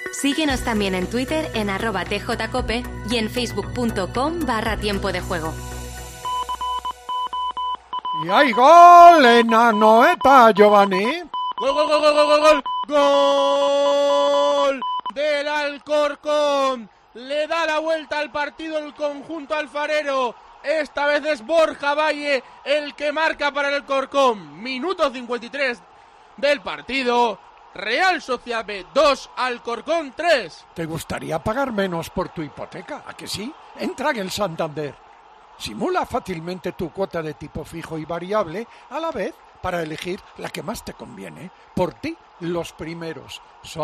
Síguenos también en Twitter en @tjcope y en facebook.com/tiempo de juego. ¡Y hay gol en Anoeta, Giovanni! ¡Gol, gol, gol, gol, gol, gol, gol! ¡Gol del Alcorcón! Le da la vuelta al partido el conjunto alfarero. Esta vez es Borja Valle el que marca para el Alcorcón. Minuto 53 del partido. Real Sociedad B 2, Alcorcón 3. ¿Te gustaría pagar menos por tu hipoteca? ¿A que sí? Entra en el Santander. Simula fácilmente tu cuota de tipo fijo y variable a la vez para elegir la que más te conviene. Por ti, los primeros.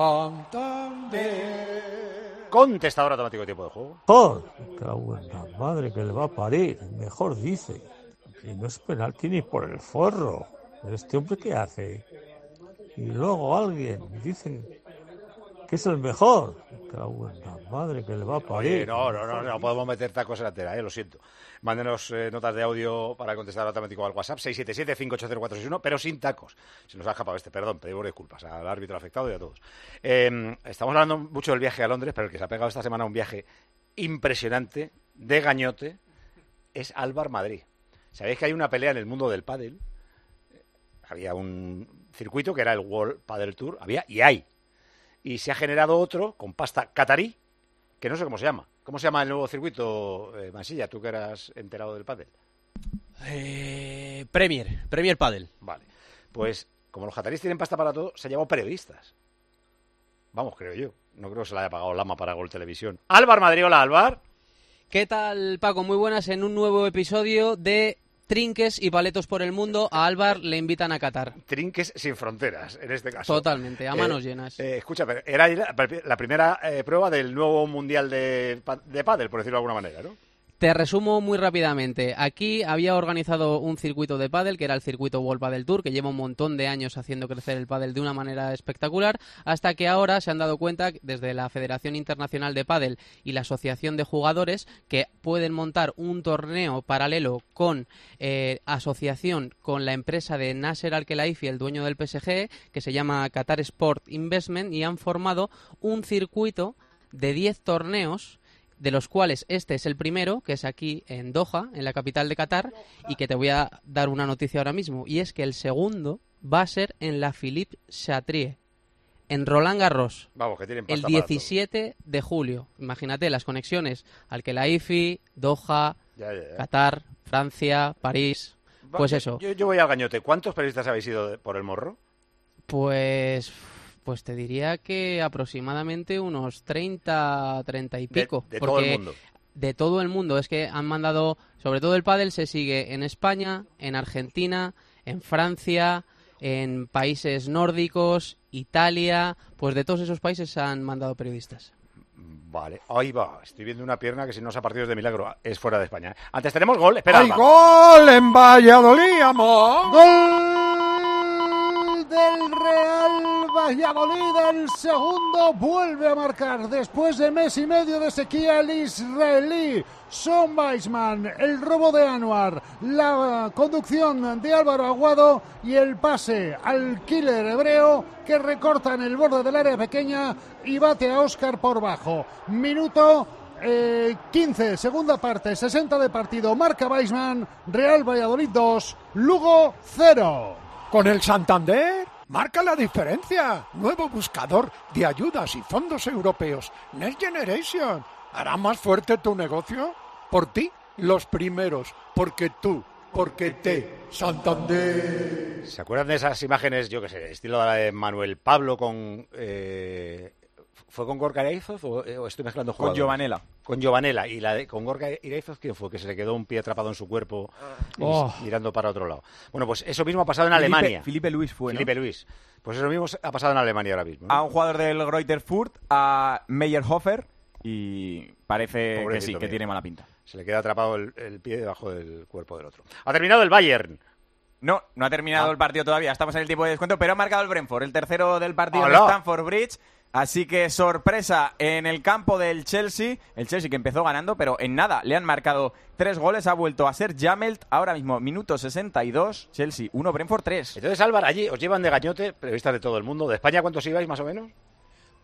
Santander. Contestador automático de tiempo de juego. ¡Que la buena madre que le va a parir! Mejor dice. Y no es penalti ni por el forro. ¿Este hombre qué hace? Y luego alguien dice que es el mejor. ¡Que la buena madre que le va a parir! Oye, no podemos meter tacos en la tela, lo siento. Mándenos notas de audio para contestar automático al WhatsApp 677-580-461, pero sin tacos. Se nos ha escapado perdón, pedimos disculpas al árbitro afectado y a todos. Estamos hablando mucho del viaje a Londres, pero el que se ha pegado esta semana un viaje impresionante, de gañote, es Alvar Madrid. ¿Sabéis que hay una pelea en el mundo del pádel? Había un circuito que era el World Padel Tour, había y hay. Y se ha generado otro con pasta catarí, que no sé cómo se llama. ¿Cómo se llama el nuevo circuito, Mansilla? Tú que eras enterado del pádel. Premier Padel. Vale. Pues, como los cataríes tienen pasta para todo, se ha llevado periodistas. Vamos, creo yo. No creo que se la haya pagado Lama para Gol Televisión. Álvar Madrid, hola, Álvar. ¿Qué tal, Paco? Muy buenas en un nuevo episodio de Trinques y Paletos por el Mundo. A Álvar le invitan a Qatar. Trinques sin fronteras, en este caso. Totalmente, a manos llenas. Escucha, pero era la primera prueba del nuevo mundial de pádel, por decirlo de alguna manera, ¿no? Te resumo muy rápidamente. Aquí había organizado un circuito de pádel, que era el circuito World Padel Tour, que lleva un montón de años haciendo crecer el pádel de una manera espectacular, hasta que ahora se han dado cuenta, desde la Federación Internacional de Pádel y la Asociación de Jugadores, que pueden montar un torneo paralelo con asociación con la empresa de Nasser Al-Khelaifi, el dueño del PSG, que se llama Qatar Sport Investment, y han formado un circuito de 10 torneos, de los cuales este es el primero, que es aquí en Doha, en la capital de Qatar, y que te voy a dar una noticia ahora mismo, y es que el segundo va a ser en la Philippe Chatrier, en Roland Garros. Vamos, que tienen pasta el 17 de julio. Imagínate las conexiones: Al-Khelaifi, Doha, Qatar, Francia, París. Pues eso. Yo voy al gañote. ¿Cuántos periodistas habéis ido por el morro? Pues te diría que aproximadamente unos 30 y pico. De todo el mundo. De todo el mundo. Es que han mandado, sobre todo el pádel se sigue en España, en Argentina, en Francia, en países nórdicos, Italia. Pues de todos esos países se han mandado periodistas. Vale, ahí va. Estoy viendo una pierna que si no se ha partido de milagro es fuera de España. Antes tenemos gol. Espera. ¡Hay gol en Valladolid, amor! ¡Gol del Real Valladolid! El segundo vuelve a marcar después de mes y medio de sequía el israelí Son Weissman. El robo de Anwar, la conducción de Álvaro Aguado y el pase al killer hebreo que recorta en el borde del área pequeña y bate a Óscar por bajo. Minuto 15, segunda parte, 60 de partido. Marca Weissman. Real Valladolid 2, Lugo 0. Con el Santander marca la diferencia. Nuevo buscador de ayudas y fondos europeos. Next Generation. ¿Hará más fuerte tu negocio? Por ti, los primeros. Porque tú, porque te. Santander. ¿Se acuerdan de esas imágenes, yo qué sé, estilo de la de Manuel Pablo con... ¿Fue con Gorka Iraízoz o estoy mezclando jugadores? Con Giovanella. Con Giovanella. ¿Y la de con Gorka Iraízoz quién fue? Que se le quedó un pie atrapado en su cuerpo mirando para otro lado. Bueno, pues eso mismo ha pasado en Alemania. Felipe Luis fue, ¿no? Felipe Luis. Pues eso mismo ha pasado en Alemania ahora mismo, ¿no? A un jugador del Greuther Fürth, a Meyerhofer, y parece Pobrecito, que sí, que mira. tiene mala pinta. Se le queda atrapado el pie debajo del cuerpo del otro. Ha terminado el Bayern. No ha terminado el partido todavía. Estamos en el tiempo de descuento, pero ha marcado el Brentford, el tercero del partido ¡Hola! de Stamford Bridge. Así que sorpresa en el campo del Chelsea. El Chelsea que empezó ganando, pero en nada le han marcado 3 goles. Ha vuelto a ser Jamelt. Ahora mismo, minuto 62. Chelsea 1, Brentford 3. Entonces, Álvaro, allí os llevan de gañote periodistas de todo el mundo. ¿De España cuántos ibais, más o menos?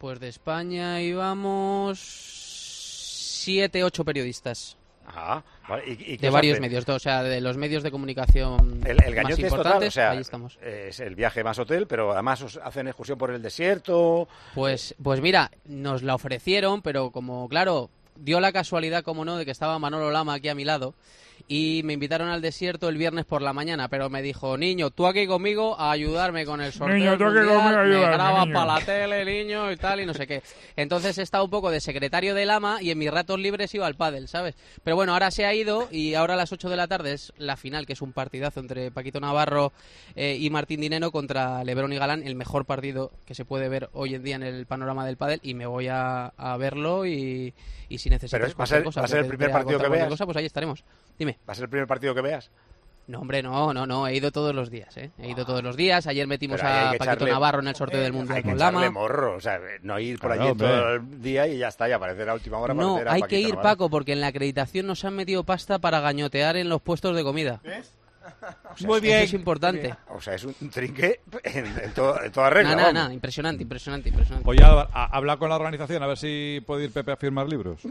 Pues de España íbamos 7, 8 periodistas. Ah, vale. ¿Y de varios medios, o sea, de los medios de comunicación el más gañote importantes, es total, o sea, ahí estamos. Es el viaje más hotel, pero además os hacen excursión por el desierto. Pues mira, nos la ofrecieron, pero como, claro, dio la casualidad, como no, de que estaba Manolo Lama aquí a mi lado y me invitaron al desierto el viernes por la mañana, pero me dijo, niño, tú aquí conmigo a ayudarme con el sorteo Niño, tú aquí mundial, conmigo a me ayudarme, graba niño. para la tele, niño, y tal, y no sé qué. Entonces he estado un poco de secretario de Lama y en mis ratos libres iba al pádel, ¿sabes? Pero bueno, ahora se ha ido y ahora a las 8 de la tarde es la final, que es un partidazo entre Paquito Navarro y Martín Dineno contra Lebrón y Galán, el mejor partido que se puede ver hoy en día en el panorama del pádel, y me voy a verlo y si necesitas ¿va a ser el primer partido que veas? cosa, pues ahí estaremos. Dime. ¿Va a ser el primer partido que veas? No, hombre, no, he ido todos los días, He ido todos los días. Ayer metimos Pero ahí hay a que Paquito echarle- Navarro en el sorteo del Mundial Hay que con echarle Lama. morro, o sea, no ir por Claro, allí hombre. todo el día y ya está, y aparecer a última hora. No, para meter a hay que Paquito ir, Navarro. Paco, porque en la acreditación nos han metido pasta para gañotear en los puestos de comida. O sea, Muy Eso bien. es importante. O sea, es un trinque en toda regla. No, vamos. impresionante. Pues ya habla con la organización a ver si puede ir Pepe a firmar libros.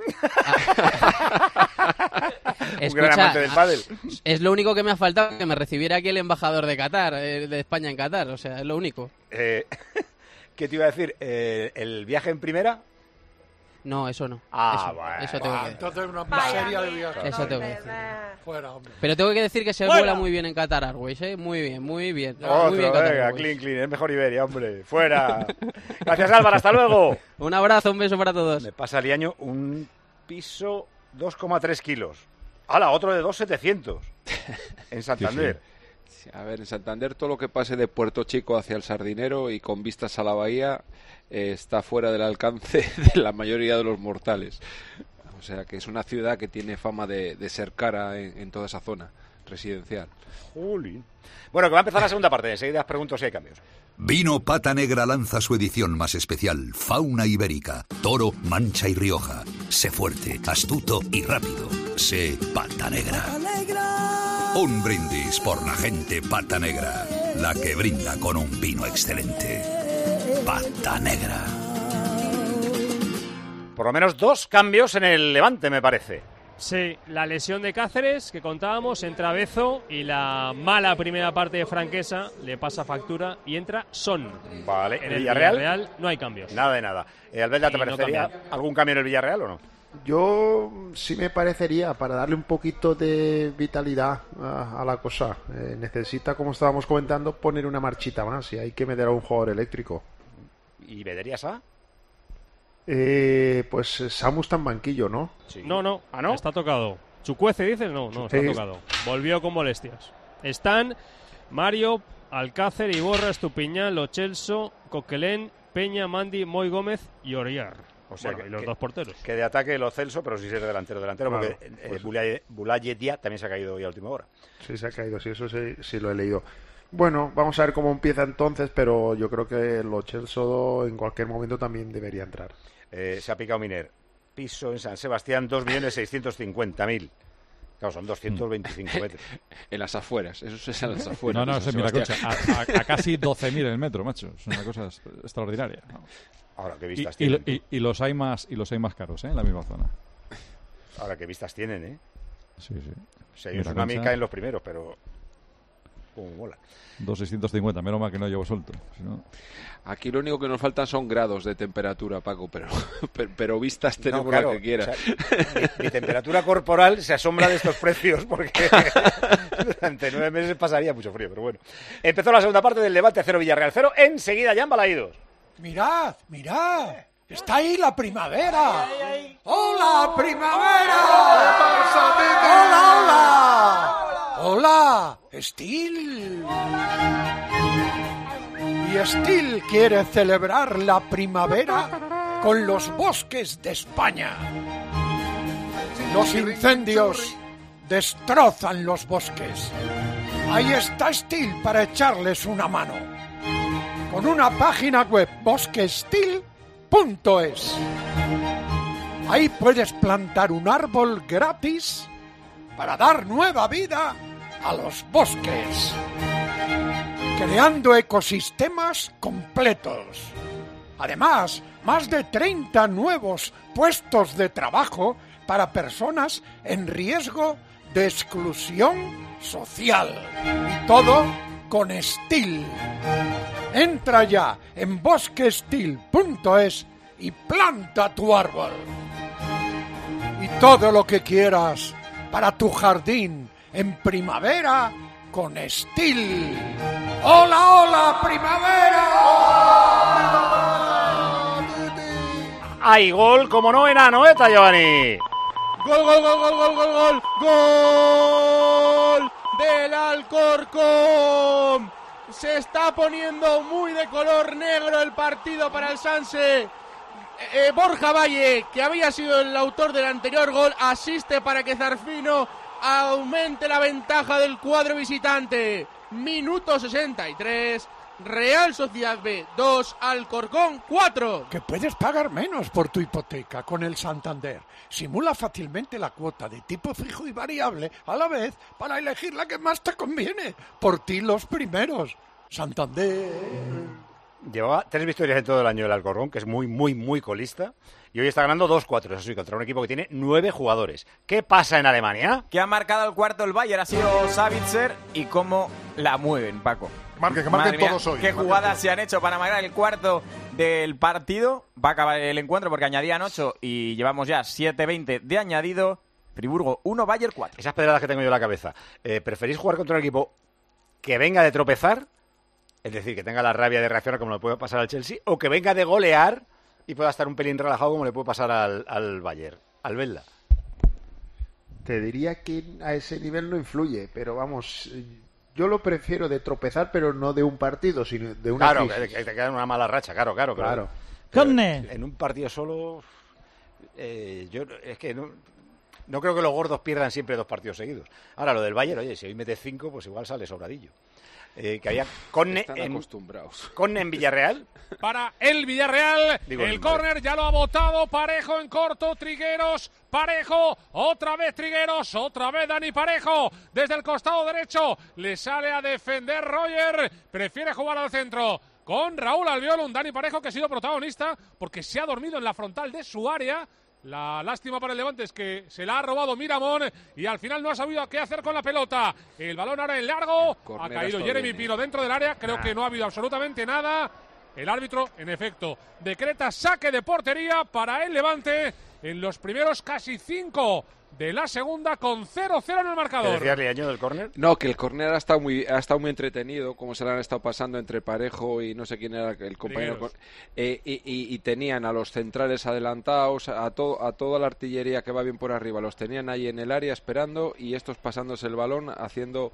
Un gran amante del pádel. Es lo único que me ha faltado, que me recibiera aquí el embajador de Qatar, de España en Qatar, o sea, es lo único. ¿Qué te iba a decir? ¿El viaje en primera? No, eso no. Ah, eso, bueno. eso tengo que decir. Entonces una miseria de viaje. Eso tengo que decir. Fuera, hombre. Pero tengo que decir que se vuela muy bien en Qatar Airways, ¿eh? Muy bien, muy bien. Muy bien, Otro, Qatar venga, Airways. clean, es mejor Iberia, hombre. Fuera. Gracias, Álvaro, hasta luego. Un abrazo, un beso para todos. Me pasa el año un piso 2,3 kilos. ¡Hala! Otro de 2,700 en Santander. A ver, en Santander todo lo que pase de Puerto Chico hacia el Sardinero y con vistas a la bahía está fuera del alcance de la mayoría de los mortales. O sea que es una ciudad que tiene fama de ser cara en toda esa zona residencial. Jolín. Bueno, que va a empezar la segunda parte. Enseguida os pregunto si hay cambios. Vino Pata Negra lanza su edición más especial, Fauna Ibérica, Toro, Mancha y Rioja. Sé fuerte, astuto y rápido. Sé Pata Negra. Un brindis por la gente Pata Negra, la que brinda con un vino excelente. Pata Negra. Por lo menos 2 cambios en el Levante, me parece. Sí, la lesión de Cáceres que contábamos, entra Bezo y la mala primera parte de Franquesa le pasa factura y entra Son. Vale, En el Villarreal. Villarreal no hay cambios. Nada de nada. Albelda, ¿te Y no parecería cambia. algún cambio en el Villarreal o no? Yo sí me parecería, para darle un poquito de vitalidad a la cosa. Necesita, como estábamos comentando, poner una marchita más y hay que meter a un jugador eléctrico. ¿Y venderías a? Pues Samu está en banquillo, ¿no? Sí. No, ¿Ah, no? está tocado. ¿Chucuece dices? No, está Sí. tocado. Volvió con molestias. Están Mario, Alcácer, Iborra, Estupiñán, Lo Celso, Coquelén, Peña, Mandi, Moy Gómez y Oriar. O sea, Bueno, y los dos porteros. Que de ataque Lo Celso, pero sí ser delantero, Claro, porque pues- Boulaye Dia también se ha caído hoy a última hora. Sí, se ha caído, sí, eso sí lo he leído. Bueno, vamos a ver cómo empieza entonces, pero yo creo que Lo Celso en cualquier momento también debería entrar. Se ha picado Miner. Piso en San Sebastián, 2.650.000. Claro, son 225 metros. En las afueras, eso es en las afueras. No, de se San mira, Sebastián. a casi 12.000 el metro, macho. Es una cosa extraordinaria. Ahora, ¿qué Y, vistas y, tienen? y los hay más caros, en la misma zona. Ahora, ¿qué vistas tienen, eh? Sí. O sea, Mira, yo tsunami Concha. caen los primeros, pero... Como mola. 2.650, menos mal que no llevo suelto. Si no... Aquí lo único que nos faltan son grados de temperatura, Paco, pero vistas tenemos No, claro, la que quieras. o sea, mi temperatura corporal se asombra de estos precios porque durante 9 meses pasaría mucho frío, pero bueno. Empezó la segunda parte del debate 0 Villarreal 0. Enseguida ya en Balaídos. Mirad, mirad. Está ahí la primavera. ¡Hola, primavera! ¡Hola, hola! ¡Hola, Steel! Y Steel quiere celebrar la primavera con los bosques de España. Los incendios destrozan los bosques. Ahí está Steel para echarles una mano. Con una página web, bosquesteel.es. Ahí puedes plantar un árbol gratis para dar nueva vida a los bosques, creando ecosistemas completos. Además, más de 30 nuevos puestos de trabajo para personas en riesgo de exclusión social. Y todo con Stihl. Entra ya en bosquestihl.es y planta tu árbol. Y todo lo que quieras para tu jardín en primavera con Stihl. ¡Hola, hola, primavera! ¡Hay gol, como no, en Anoeta, Giovanni! ¡Gol, gol, gol, gol, gol, gol, gol! ¡Gol del Alcorcón! Se está poniendo muy de color negro el partido para el Sanse. Borja Valle, que había sido el autor del anterior gol, asiste para que Zarfino aumente la ventaja del cuadro visitante. Minuto 63, Real Sociedad B 2, Alcorcón 4. Que puedes pagar menos por tu hipoteca con el Santander. Simula fácilmente la cuota de tipo fijo y variable a la vez para elegir la que más te conviene. Por ti los primeros. Santander. Llevaba 3 victorias en todo el año el Alcorcón, que es muy, muy, muy colista. Y hoy está ganando 2-4, eso sí, contra un equipo que tiene 9 jugadores. ¿Qué pasa en Alemania? Que ha marcado el cuarto el Bayern, ha sido Sabitzer. ¿Y cómo la mueven, Paco? Que marquen todos hoy. ¿Qué jugadas se han hecho para marcar el cuarto del partido? Va a acabar el encuentro porque añadían 8 y llevamos ya 7-20 de añadido. Friburgo 1, Bayern 4. Esas pedradas que tengo yo en la cabeza. ¿Preferís jugar contra un equipo que venga de tropezar? Es decir, que tenga la rabia de reaccionar como le puede pasar al Chelsea, o que venga de golear y pueda estar un pelín relajado como le puede pasar al Bayern, al Velda. Te diría que a ese nivel no influye, pero vamos, yo lo prefiero de tropezar, pero no de un partido, sino de una crisis. Claro, que te queda una mala racha, claro. Claro. En un partido solo, yo es que no creo que los gordos pierdan siempre 2 partidos seguidos. Ahora, lo del Bayern, oye, si hoy metes 5, pues igual sale sobradillo. Que había Conne en Villarreal. Para el Villarreal, el córner ya lo ha botado Parejo en corto, Trigueros, Parejo, otra vez Trigueros, otra vez Dani Parejo, desde el costado derecho, le sale a defender Roger, prefiere jugar al centro con Raúl Albiol, un Dani Parejo que ha sido protagonista porque se ha dormido en la frontal de su área. La lástima para el Levante es que se la ha robado Miramón y al final no ha sabido qué hacer con la pelota. El balón ahora en largo, ha caído Jeremy Pino dentro del área, creo que no ha habido absolutamente nada. El árbitro, en efecto, decreta saque de portería para el Levante en los primeros casi 5 de la segunda con 0-0 en el marcador. ¿Qué decías, Liaño, del córner? No, que el córner ha estado muy entretenido, como se le han estado pasando entre Parejo y no sé quién era el compañero. Y tenían a los centrales adelantados, a toda la artillería que va bien por arriba, los tenían ahí en el área esperando y estos pasándose el balón haciendo...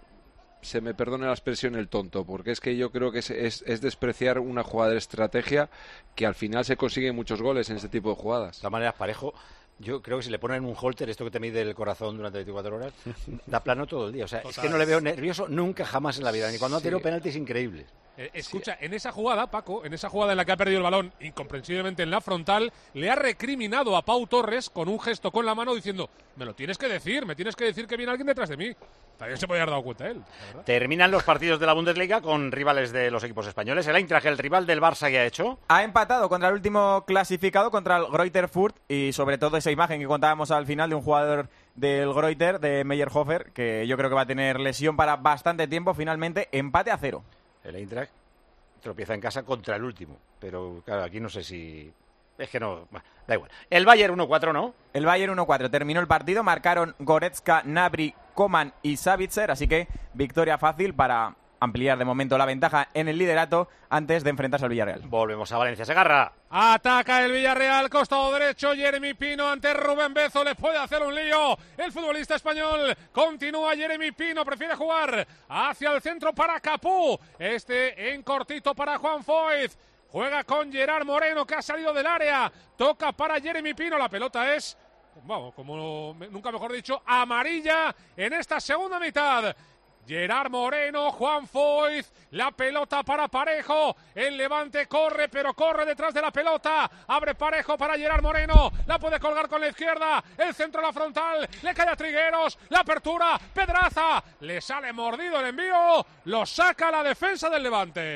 Se me perdone la expresión el tonto, porque es que yo creo que es despreciar una jugada de estrategia que al final se consiguen muchos goles en ese tipo de jugadas. De todas maneras, Parejo, yo creo que si le ponen un holter, esto que te mide el corazón durante 24 horas, da plano todo el día. O sea, es que no le veo nervioso nunca jamás en la vida, ni cuando ha tenido penaltis increíbles. Escucha, en esa jugada, Paco, en esa jugada en la que ha perdido el balón incomprensiblemente en la frontal, le ha recriminado a Pau Torres con un gesto con la mano diciendo: me lo tienes que decir, me tienes que decir que viene alguien detrás de mí. También se podía haber dado cuenta él, la verdad. Terminan los partidos de la Bundesliga con rivales de los equipos españoles. El Eintracht, el rival del Barça, que ha hecho. Ha empatado contra el último clasificado, contra el Greuther Fürth, y sobre todo esa imagen que contábamos al final de un jugador del Greuther, de Meyerhofer, que yo creo que va a tener lesión para bastante tiempo. Finalmente, empate a 0. El Eintracht tropieza en casa contra el último, pero claro, aquí no sé si... Es que no, da igual. El Bayern 1-4, ¿no? El Bayern 1-4. Terminó el partido, marcaron Goretzka, Gnabry, Coman y Sabitzer, así que victoria fácil para ampliar de momento la ventaja en el liderato antes de enfrentarse al Villarreal. Volvemos a Valencia, Segarra. Ataca el Villarreal, costado derecho, Jeremy Pino ante Rubén Bezo, le puede hacer un lío el futbolista español. Continúa Jeremy Pino, prefiere jugar hacia el centro para Capú, en cortito para Juan Foyth. Juega con Gerard Moreno, que ha salido del área. Toca para Jeremy Pino. La pelota es, vamos, como nunca mejor dicho, amarilla en esta segunda mitad. Gerard Moreno, Juan Foyth, la pelota para Parejo. El Levante corre, pero corre detrás de la pelota. Abre Parejo para Gerard Moreno. La puede colgar con la izquierda. El centro a la frontal. Le cae a Trigueros. La apertura. Pedraza. Le sale mordido el envío. Lo saca la defensa del Levante.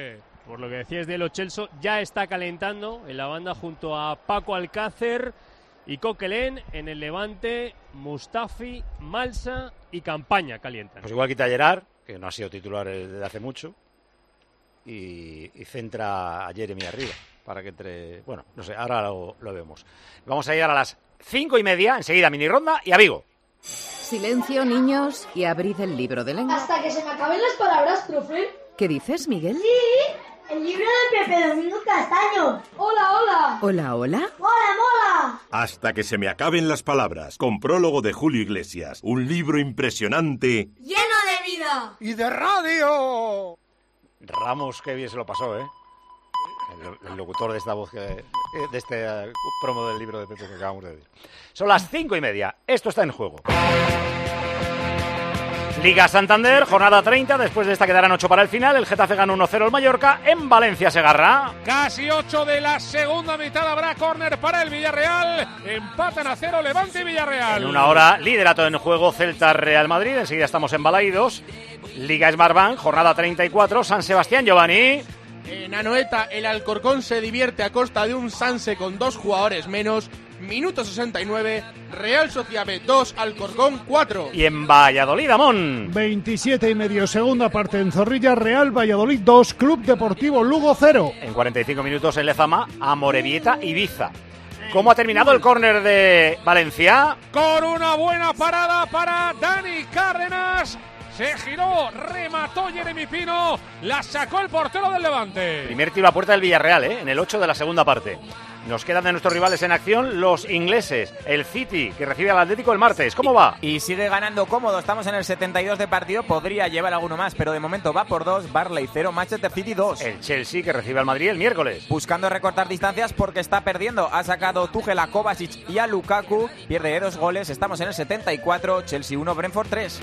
por lo que decías de Lo Celso, ya está calentando en la banda junto a Paco Alcácer y Coquelin. En el Levante, Mustafi, Malsa y Campaña calientan. Pues igual quita a Gerard, que no ha sido titular desde hace mucho, y centra a Jeremy arriba para que entre... Bueno, no sé, ahora lo vemos. Vamos a llegar a las 5:30, enseguida mini ronda y a Vigo. Silencio, niños, y abrid el libro de lengua. Hasta que se me acaben las palabras, profe. ¿Qué dices, Miguel? Sí, el libro de Pepe Domingo Castaño. Hola, hola. Hola, hola. Mola, mola. Hasta que se me acaben las palabras, con prólogo de Julio Iglesias. Un libro impresionante. Lleno de vida. ¡Y de radio! Ramos, qué bien se lo pasó, ¿eh? El locutor de esta voz, de este promo del libro de Pepe que acabamos de decir. Son las 5:30. Esto está en juego. Liga Santander, jornada 30. Después de esta quedarán 8 para el final. El Getafe gana 1-0 al Mallorca. En Valencia Segarra. Casi 8 de la segunda mitad. Habrá córner para el Villarreal. Empatan a 0 Levante y Villarreal. En una hora, liderato en juego Celta-Real Madrid. Enseguida estamos en Balaídos. Liga Smartbank, jornada 34. San Sebastián, Giovanni. En Anoeta, el Alcorcón se divierte a costa de un Sanse con 2 jugadores menos. Minuto 69, Real Sociedad B 2, Alcorcón 4. Y en Valladolid, Amón. 27:30, segunda parte en Zorrilla, Real Valladolid 2, Club Deportivo Lugo 0. En 45 minutos en Lezama, Amorebieta, Ibiza. ¿Cómo ha terminado el córner de Valencia? Con una buena parada para Dani Cárdenas. Se giró, remató Jeremy Pino, la sacó el portero del Levante. Primer tiro a puerta del Villarreal, en el 8 de la segunda parte. Nos quedan de nuestros rivales en acción los ingleses, el City, que recibe al Atlético el martes. ¿Cómo va? Y sigue ganando cómodo, estamos en el 72 de partido, podría llevar alguno más, pero de momento va por 2, Barley 0, Manchester City 2. El Chelsea, que recibe al Madrid el miércoles. Buscando recortar distancias porque está perdiendo, ha sacado Tuchel a Kovacic y a Lukaku, pierde de 2 goles, estamos en el 74, Chelsea 1, Brentford 3.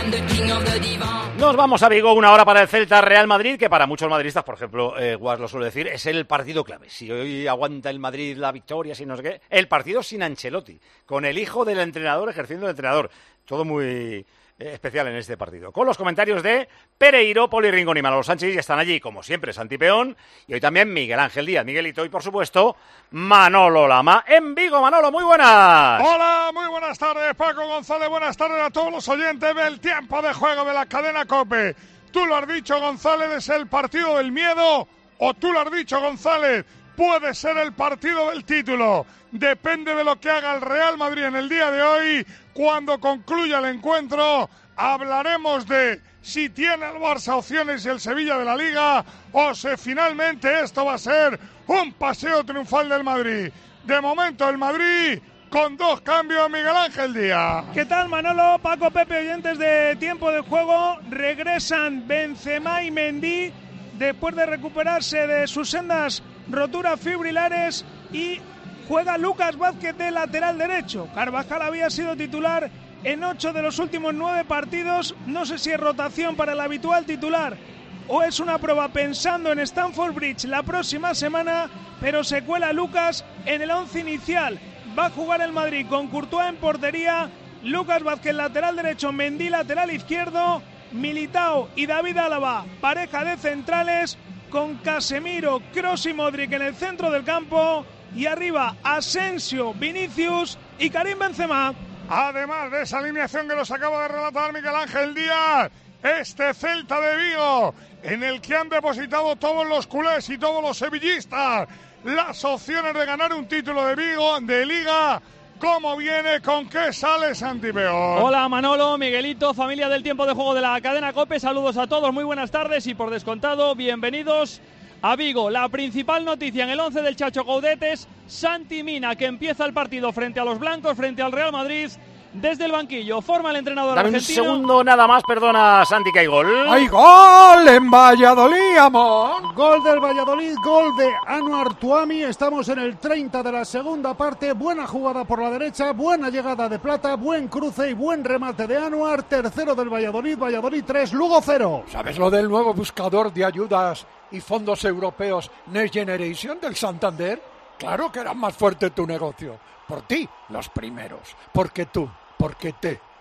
Nos vamos a Vigo, una hora para el Celta Real Madrid, que para muchos madridistas, por ejemplo, Guas lo suele decir, es el partido clave. Si hoy aguanta el Madrid la victoria, si no sé qué, el partido sin Ancelotti, con el hijo del entrenador ejerciendo de entrenador. Todo muy especial en este partido. Con los comentarios de Pereiro, Poli Rincón y Manolo Sánchez, y están allí, como siempre, Santi Peón, y hoy también Miguel Ángel Díaz, Miguelito, y por supuesto, Manolo Lama. En Vigo, Manolo, muy buenas. Hola, muy buenas tardes, Paco González, buenas tardes a todos los oyentes del tiempo de juego de la cadena COPE. Tú lo has dicho, González, es el partido del miedo, o tú lo has dicho, González, puede ser el partido del título. Depende de lo que haga el Real Madrid en el día de hoy. Cuando concluya el encuentro, hablaremos de si tiene el Barça opciones y el Sevilla de la Liga, o si finalmente esto va a ser un paseo triunfal del Madrid. De momento el Madrid con 2 cambios, Miguel Ángel Díaz. ¿Qué tal, Manolo, Paco, Pepe, oyentes de tiempo de juego? Regresan Benzema y Mendy después de recuperarse de sus sendas roturas fibrilares, y juega Lucas Vázquez de lateral derecho. Carvajal había sido titular en 8 de los últimos 9 partidos. No sé si es rotación para el habitual titular o es una prueba pensando en Stamford Bridge la próxima semana, pero se cuela Lucas en el 11 inicial. Va a jugar el Madrid con Courtois en portería, Lucas Vázquez lateral derecho, Mendy lateral izquierdo, Militao y David Álava pareja de centrales, con Casemiro, Kroos y Modric en el centro del campo, y arriba Asensio, Vinicius y Karim Benzema. Además de esa alineación que nos acaba de relatar Miguel Ángel Díaz, este Celta de Vigo, en el que han depositado todos los culés y todos los sevillistas las opciones de ganar un título de Vigo, de Liga. ¿Cómo viene? ¿Con qué sale, Santi Peón? Hola, Manolo, Miguelito, familia del tiempo de juego de la cadena COPE. Saludos a todos, muy buenas tardes y por descontado, bienvenidos a Vigo. La principal noticia en el 11 del Chacho Coudet es Santi Mina, que empieza el partido frente a los blancos, frente al Real Madrid. Desde el banquillo, forma el entrenador Dame argentino. un segundo nada más, perdona, Santi, que hay gol. ¡Hay gol en Valladolid, amor! Gol del Valladolid, gol de Anwar Tuami. Estamos en el 30 de la segunda parte. Buena jugada por la derecha, buena llegada de Plata, buen cruce y buen remate de Anwar. Tercero del Valladolid, Valladolid 3, Lugo 0. ¿Sabes lo del nuevo buscador de ayudas y fondos europeos Next Generation del Santander? Claro que hará más fuerte tu negocio. Por ti, los primeros. Porque tú. Porque te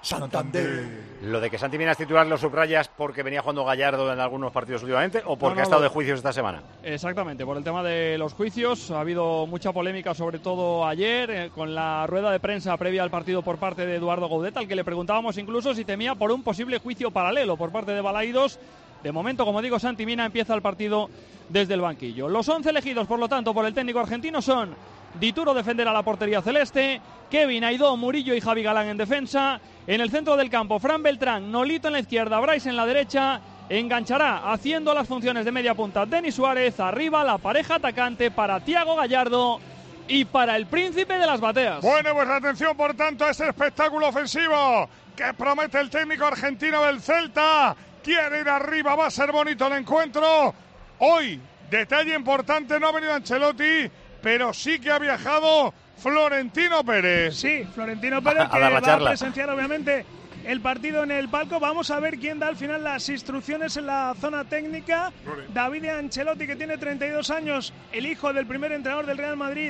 Santander. Lo de que Santi Mina es titular lo subrayas porque venía jugando Gallardo en algunos partidos últimamente o porque ha estado de juicios esta semana. Exactamente, por el tema de los juicios. Ha habido mucha polémica, sobre todo ayer, con la rueda de prensa previa al partido por parte de Eduardo Gaudet, al que le preguntábamos incluso si temía por un posible juicio paralelo por parte de Balaídos. De momento, como digo, Santi Mina empieza el partido desde el banquillo. Los 11 elegidos, por lo tanto, por el técnico argentino son: Dituro defenderá la portería celeste, Kevin, Aidó, Murillo y Javi Galán en defensa. En el centro del campo, Fran Beltrán, Nolito en la izquierda, Brais en la derecha. Enganchará, haciendo las funciones de media punta, Denis Suárez. Arriba la pareja atacante para Thiago Gallardo y para el príncipe de las bateas. Bueno, pues atención por tanto a ese espectáculo ofensivo que promete el técnico argentino del Celta. Quiere ir arriba, va a ser bonito el encuentro. Hoy, detalle importante, no ha venido Ancelotti, pero sí que ha viajado Florentino Pérez. Sí, Florentino Pérez que va a presenciar obviamente el partido en el palco. Vamos a ver quién da al final las instrucciones en la zona técnica. David Ancelotti, que tiene 32 años, el hijo del primer entrenador del Real Madrid,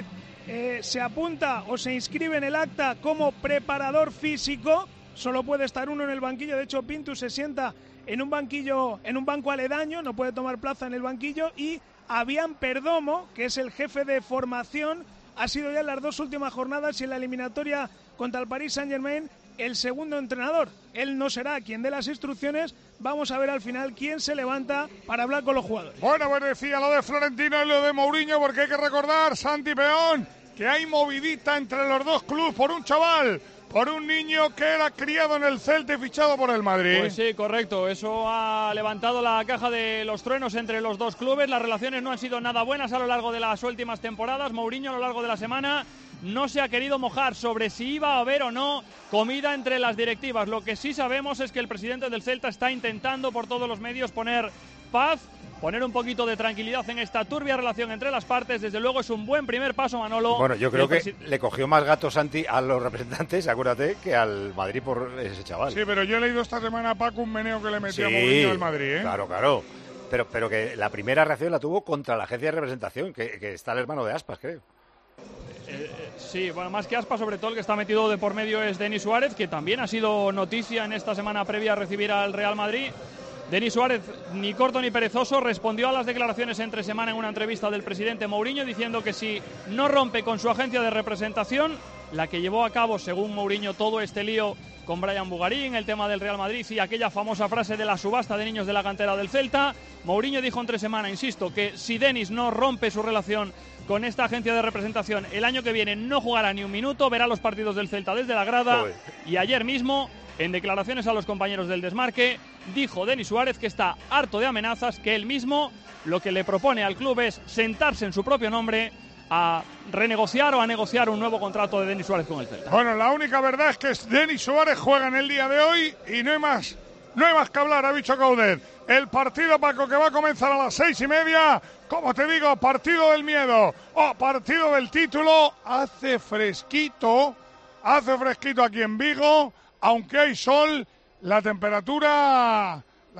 se apunta o se inscribe en el acta como preparador físico. Solo puede estar uno en el banquillo. De hecho, Pintus se sienta en un banquillo, en un banco aledaño, no puede tomar plaza en el banquillo. Y Avian Perdomo, que es el jefe de formación, ha sido ya en las dos últimas jornadas y en la eliminatoria contra el Paris Saint-Germain el segundo entrenador. Él no será quien dé las instrucciones. Vamos a ver al final quién se levanta para hablar con los jugadores. Bueno, pues decía lo de Florentino y lo de Mourinho, porque hay que recordar, Santi Peón, que hay movidita entre los dos clubes por un chaval, por un niño que era criado en el Celta y fichado por el Madrid. Pues sí, correcto. Eso ha levantado la caja de los truenos entre los dos clubes. Las relaciones no han sido nada buenas a lo largo de las últimas temporadas. Mourinho, a lo largo de la semana, no se ha querido mojar sobre si iba a haber o no comida entre las directivas. Lo que sí sabemos es que el presidente del Celta está intentando por todos los medios poner paz, poner un poquito de tranquilidad en esta turbia relación entre las partes. Desde luego es un buen primer paso, Manolo. Bueno, yo creo que le cogió más gato Santi a los representantes, acuérdate, que al Madrid por ese chaval. Sí, pero yo he leído esta semana a Paco un meneo que le metió a Mourinho al Madrid, ¿eh? Claro. Pero que la primera reacción la tuvo contra la agencia de representación, que está el hermano de Aspas, creo. Sí, bueno, más que Aspas, sobre todo el que está metido de por medio es Denis Suárez, que también ha sido noticia en esta semana previa a recibir al Real Madrid. Denis Suárez, ni corto ni perezoso, respondió a las declaraciones entre semana en una entrevista del presidente Mourinho, diciendo que si no rompe con su agencia de representación, la que llevó a cabo, según Mourinho, todo este lío con Brian Bugarín, el tema del Real Madrid y aquella famosa frase de la subasta de niños de la cantera del Celta, Mourinho dijo entre semana, insisto, que si Denis no rompe su relación con esta agencia de representación, el año que viene no jugará ni un minuto, verá los partidos del Celta desde la grada. Joder. Y ayer mismo, en declaraciones a los compañeros del Desmarque, dijo Denis Suárez que está harto de amenazas, que él mismo lo que le propone al club es sentarse en su propio nombre a renegociar o a negociar un nuevo contrato de Denis Suárez con el Celta. Bueno, la única verdad es que Denis Suárez juega en el día de hoy y no hay más que hablar, ha dicho Gaudet. El partido, Paco, que va a comenzar a las 6:30, como te digo, partido del miedo o partido del título. Hace fresquito aquí en Vigo, aunque hay sol, la temperatura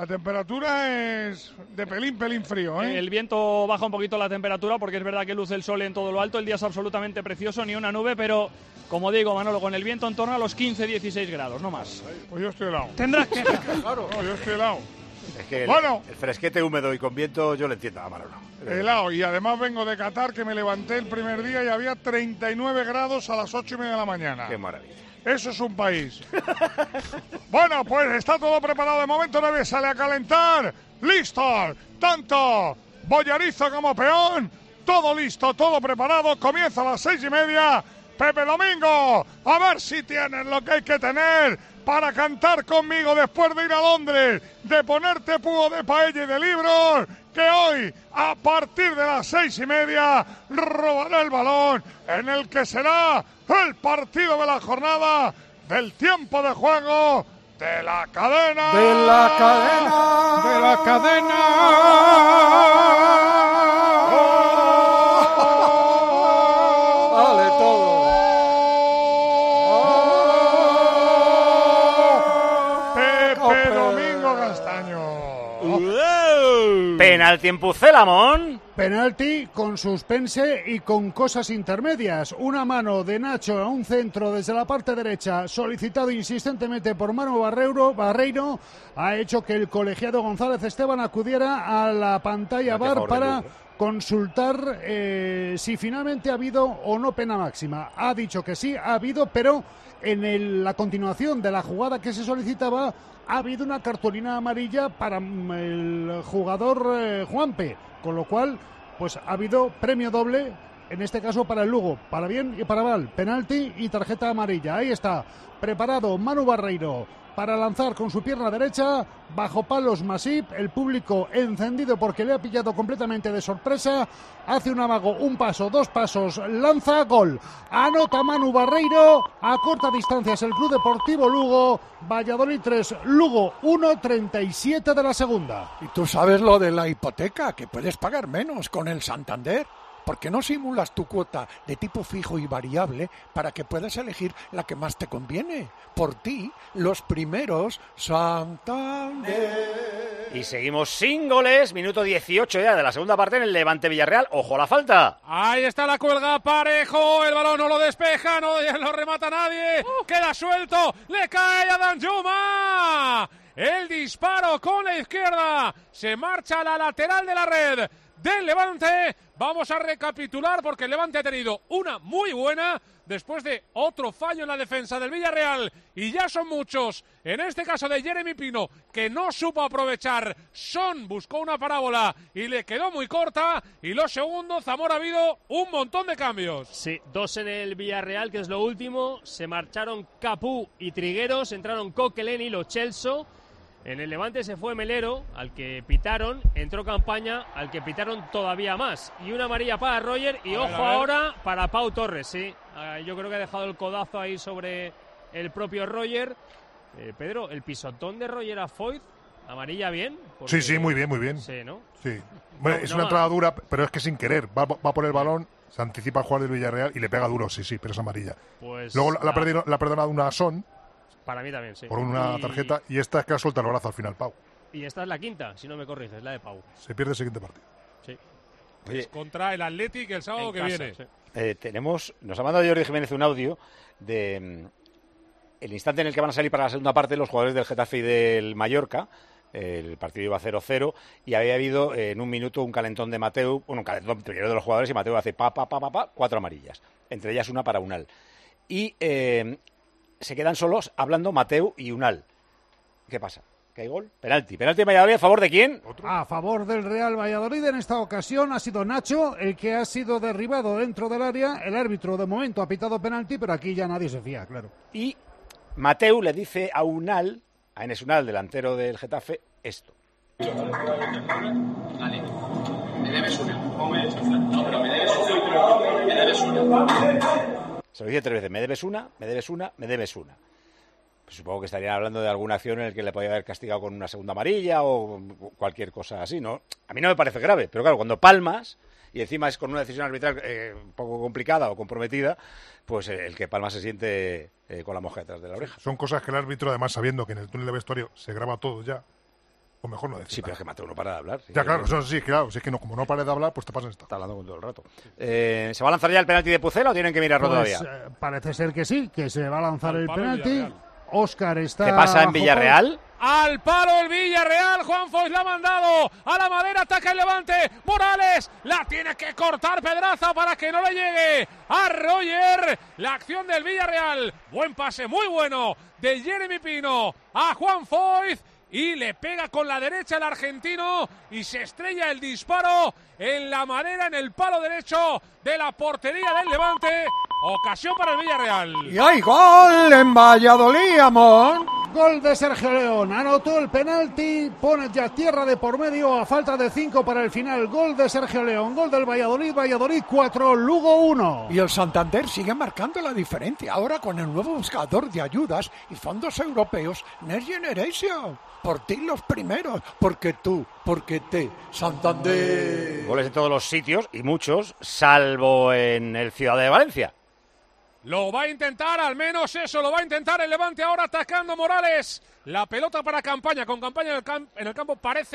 es de pelín frío, ¿eh? El viento baja un poquito la temperatura porque es verdad que luce el sol en todo lo alto. El día es absolutamente precioso, ni una nube, pero como digo, Manolo, con el viento en torno a los 15-16 grados, no más. Pues yo estoy helado. Tendrás que... Claro, no, yo estoy helado. Es que el fresquete húmedo y con viento yo le entiendo a Manolo. Helado, y además vengo de Qatar, que me levanté el primer día y había 39 grados a las 8:30 de la mañana. Qué maravilla. Eso es un país. Bueno, pues está todo preparado de momento, nadie sale a calentar. ¡Listo! Tanto Boyarizo como Peón, todo listo, todo preparado. Comienza a las 6:30. Pepe Domingo, a ver si tienes lo que hay que tener para cantar conmigo después de ir a Londres, de ponerte púo de paella y de libros, que hoy, a partir de las 6:30, robará el balón en el que será el partido de la jornada del tiempo de juego de la cadena. Vale todo. Pepe Domingo Castaño. Penalti en Pucelamón. Penalti con suspense y con cosas intermedias. Una mano de Nacho a un centro desde la parte derecha, solicitado insistentemente por Manu Barreiro, ha hecho que el colegiado González Esteban acudiera a la pantalla VAR para consultar si finalmente ha habido o no pena máxima. Ha dicho que sí, ha habido, pero en la continuación de la jugada que se solicitaba ha habido una cartulina amarilla para el jugador Juanpe, con lo cual pues ha habido premio doble, en este caso para el Lugo, para bien y para mal, penalti y tarjeta amarilla. Ahí está, preparado Manu Barreiro para lanzar con su pierna derecha, bajo palos Masip, el público encendido porque le ha pillado completamente de sorpresa, hace un amago, un paso, dos pasos, lanza, gol, anota Manu Barreiro, a corta distancia es el Club Deportivo Lugo, Valladolid 3, Lugo 1, 37 de la segunda. ¿Y tú sabes lo de la hipoteca? Que puedes pagar menos con el Santander. ¿Por qué no simulas tu cuota de tipo fijo y variable para que puedas elegir la que más te conviene? Por ti, los primeros Santander. Y seguimos sin goles, minuto 18 ya de la segunda parte en el Levante Villarreal. ¡Ojo la falta! Ahí está la cuelga, Parejo, el balón no lo despeja, no lo remata nadie, queda suelto, le cae a Danjuma. El disparo con la izquierda, se marcha a la lateral de la red del Levante. Vamos a recapitular porque el Levante ha tenido una muy buena después de otro fallo en la defensa del Villarreal y ya son muchos, en este caso de Jeremy Pino, que no supo aprovechar. Son buscó una parábola y le quedó muy corta, y lo segundo, Zamora, ha habido un montón de cambios. Sí, 2 en el Villarreal, que es lo último. Se marcharon Capú y Trigueros, entraron Coquelin y Lo Celso. En el Levante se fue Melero, al que pitaron, entró Campaña, al que pitaron todavía más. Y una amarilla para Roger y ojo ahora para Pau Torres, sí. Yo creo que ha dejado el codazo ahí sobre el propio Roger. Pedro, el pisotón de Roger a Foyth, amarilla bien. Sí, sí, muy bien, muy bien. Sí, ¿no? Sí. Bueno, es una entrada dura, pero es que sin querer. Va por el balón, se anticipa al jugador del Villarreal y le pega duro, sí, pero es amarilla. Pues luego la ha perdonado una Son. Para mí también, sí. Por una tarjeta, y esta es que ha soltado el brazo al final, Pau. Y esta es la quinta, si no me corriges, la de Pau. Se pierde el siguiente partido. Sí. Es contra el Athletic el sábado que viene. Sí. Nos ha mandado Jordi Jiménez un audio de el instante en el que van a salir para la segunda parte los jugadores del Getafe y del Mallorca. El partido iba 0-0 y había habido en un minuto un calentón de Mateu, un calentón primero de los jugadores, y Mateu hace 4 amarillas, entre ellas una para Unal. Y se quedan solos hablando Mateu y Unal. ¿Qué pasa? ¿Que hay gol? Penalti de Valladolid, ¿a favor de quién? A favor del Real Valladolid. En esta ocasión ha sido Nacho el que ha sido derribado dentro del área. El árbitro de momento ha pitado penalti, pero aquí ya nadie se fía, claro. Y Mateu le dice a Unal, a Enes Unal, delantero del Getafe, esto. Vale, me debes una. No, pero me debes una. Se lo dice 3 veces, me debes una, me debes una, me debes una. Pues supongo que estarían hablando de alguna acción en la que le podía haber castigado con una segunda amarilla o cualquier cosa así, ¿no? A mí no me parece grave, pero claro, cuando palmas, y encima es con una decisión arbitral un poco complicada o comprometida, pues el que palma se siente con la mosca detrás de la oreja. Son cosas que el árbitro, además sabiendo que en el túnel de vestuario se graba todo ya, o mejor no decir. Sí, pero es que Mateo no para de hablar. Ya, claro, eso sí, claro. Si es que no, como no pares de hablar, pues te pasan esto. Está hablando con todo el rato. ¿Se va a lanzar ya el penalti de Pucela o tienen que mirarlo todavía? Parece ser que sí, que se va a lanzar el penalti. Óscar está... ¿Qué pasa en Villarreal? Al palo el Villarreal, Juan Foyth la ha mandado a la madera, ataca el Levante, Morales la tiene que cortar Pedraza para que no le llegue a Roger. La acción del Villarreal, buen pase, muy bueno de Jeremy Pino a Juan Foyth y le pega con la derecha el argentino y se estrella el disparo en la madera, en el palo derecho de la portería del Levante. Ocasión para el Villarreal. Y hay gol en Valladolid, amor. Gol de Sergio León. Anotó el penalti. Pone ya tierra de por medio a falta de 5 para el final. Gol de Sergio León. Gol del Valladolid. Valladolid 4, Lugo 1. Y el Santander sigue marcando la diferencia. Ahora con el nuevo buscador de ayudas y fondos europeos Next Generation. Por ti los primeros. Porque tú, porque te. Santander. Goles en todos los sitios y muchos, salvo en el Ciudad de Valencia. Lo va a intentar, al menos eso, lo va a intentar el Levante ahora atacando Morales. La pelota para Campaña, con Campaña en el campo parece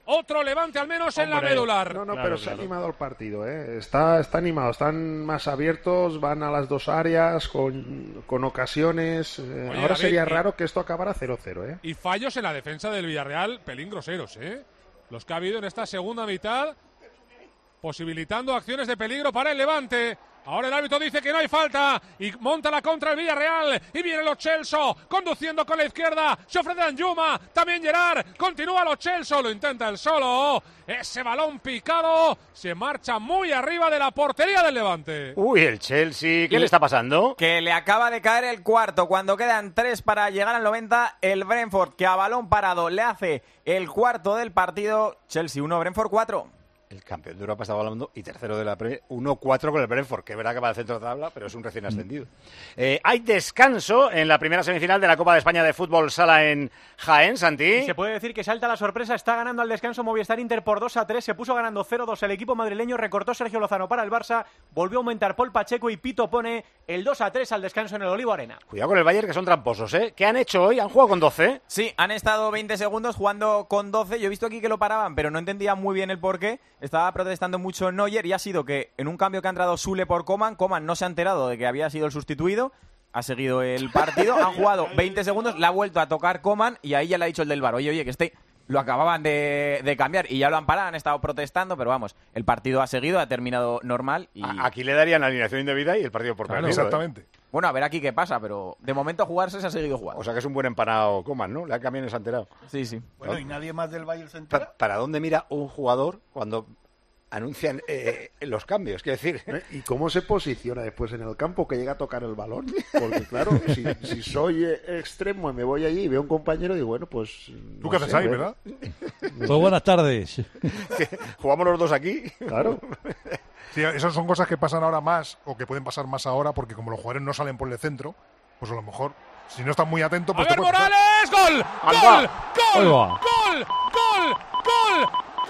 otro Levante al menos en la medular. No, pero se ha animado el partido, ¿eh? Está animado, están más abiertos, van a las dos áreas con ocasiones. Oye, Ahora David, sería raro que esto acabara 0-0, ¿eh? Y fallos en la defensa del Villarreal, pelín groseros, ¿eh? Los que ha habido en esta segunda mitad, posibilitando acciones de peligro para el Levante. Ahora el árbitro dice que no hay falta y monta la contra el Villarreal y viene Lo Celso conduciendo con la izquierda, se ofrece Danjuma, también Gerard, continúa Lo Celso, lo intenta el solo, ese balón picado se marcha muy arriba de la portería del Levante. Uy, el Chelsea, ¿qué le está pasando? Que le acaba de caer el cuarto cuando quedan 3 para llegar al 90, el Brentford que a balón parado le hace el cuarto del partido, Chelsea 1, Brentford 4. El campeón de Europa estaba hablando y tercero de la Premier, 1-4 con el Brentford, que es verdad que va al centro de tabla, pero es un recién ascendido. Hay descanso en la primera semifinal de la Copa de España de Fútbol Sala en Jaén, Santi. Y se puede decir que salta la sorpresa, está ganando al descanso Movistar Inter por 2-3, se puso ganando 0-2 el equipo madrileño, recortó Sergio Lozano para el Barça, volvió a aumentar Paul Pacheco y Pito pone el 2-3 al descanso en el Olivo Arena. Cuidado con el Bayern, que son tramposos, ¿eh? ¿Qué han hecho hoy? ¿Han jugado con 12? Sí, han estado 20 segundos jugando con 12, yo he visto aquí que lo paraban, pero no entendía muy bien el porqué, estaba protestando mucho Neuer y ha sido que en un cambio que ha entrado Sule por Coman no se ha enterado de que había sido el sustituido, ha seguido el partido, han jugado 20 segundos, le ha vuelto a tocar Coman y ahí ya le ha dicho el del VAR, oye, que lo acababan de cambiar y ya lo han parado, han estado protestando, pero vamos, el partido ha seguido, ha terminado normal. Y... Aquí le darían alineación indebida y el partido por perdido. Exactamente. Bueno, a ver aquí qué pasa, pero de momento a jugarse se ha seguido jugando. O sea que es un buen empanado Coman, ¿no? Le han cambiado y se ha enterado. Sí. Bueno, ¿y nadie más del Bayern se entera? ¿Para dónde mira un jugador cuando anuncian los cambios? Quiero decir, ¿y cómo se posiciona después en el campo que llega a tocar el balón? Porque claro, si soy extremo y me voy allí y veo a un compañero, digo, bueno, pues... ¿Tú qué haces ahí, verdad? Pues buenas tardes. ¿Jugamos los dos aquí? Claro. Sí, esas son cosas que pasan ahora más, o que pueden pasar más ahora, porque como los jugadores no salen por el centro, pues a lo mejor, si no estás muy atento... Pues ¡A ver, Morales! ¡Gol! ¡Gol! ¡Gol! ¡Gol! ¡Gol! ¡Gol!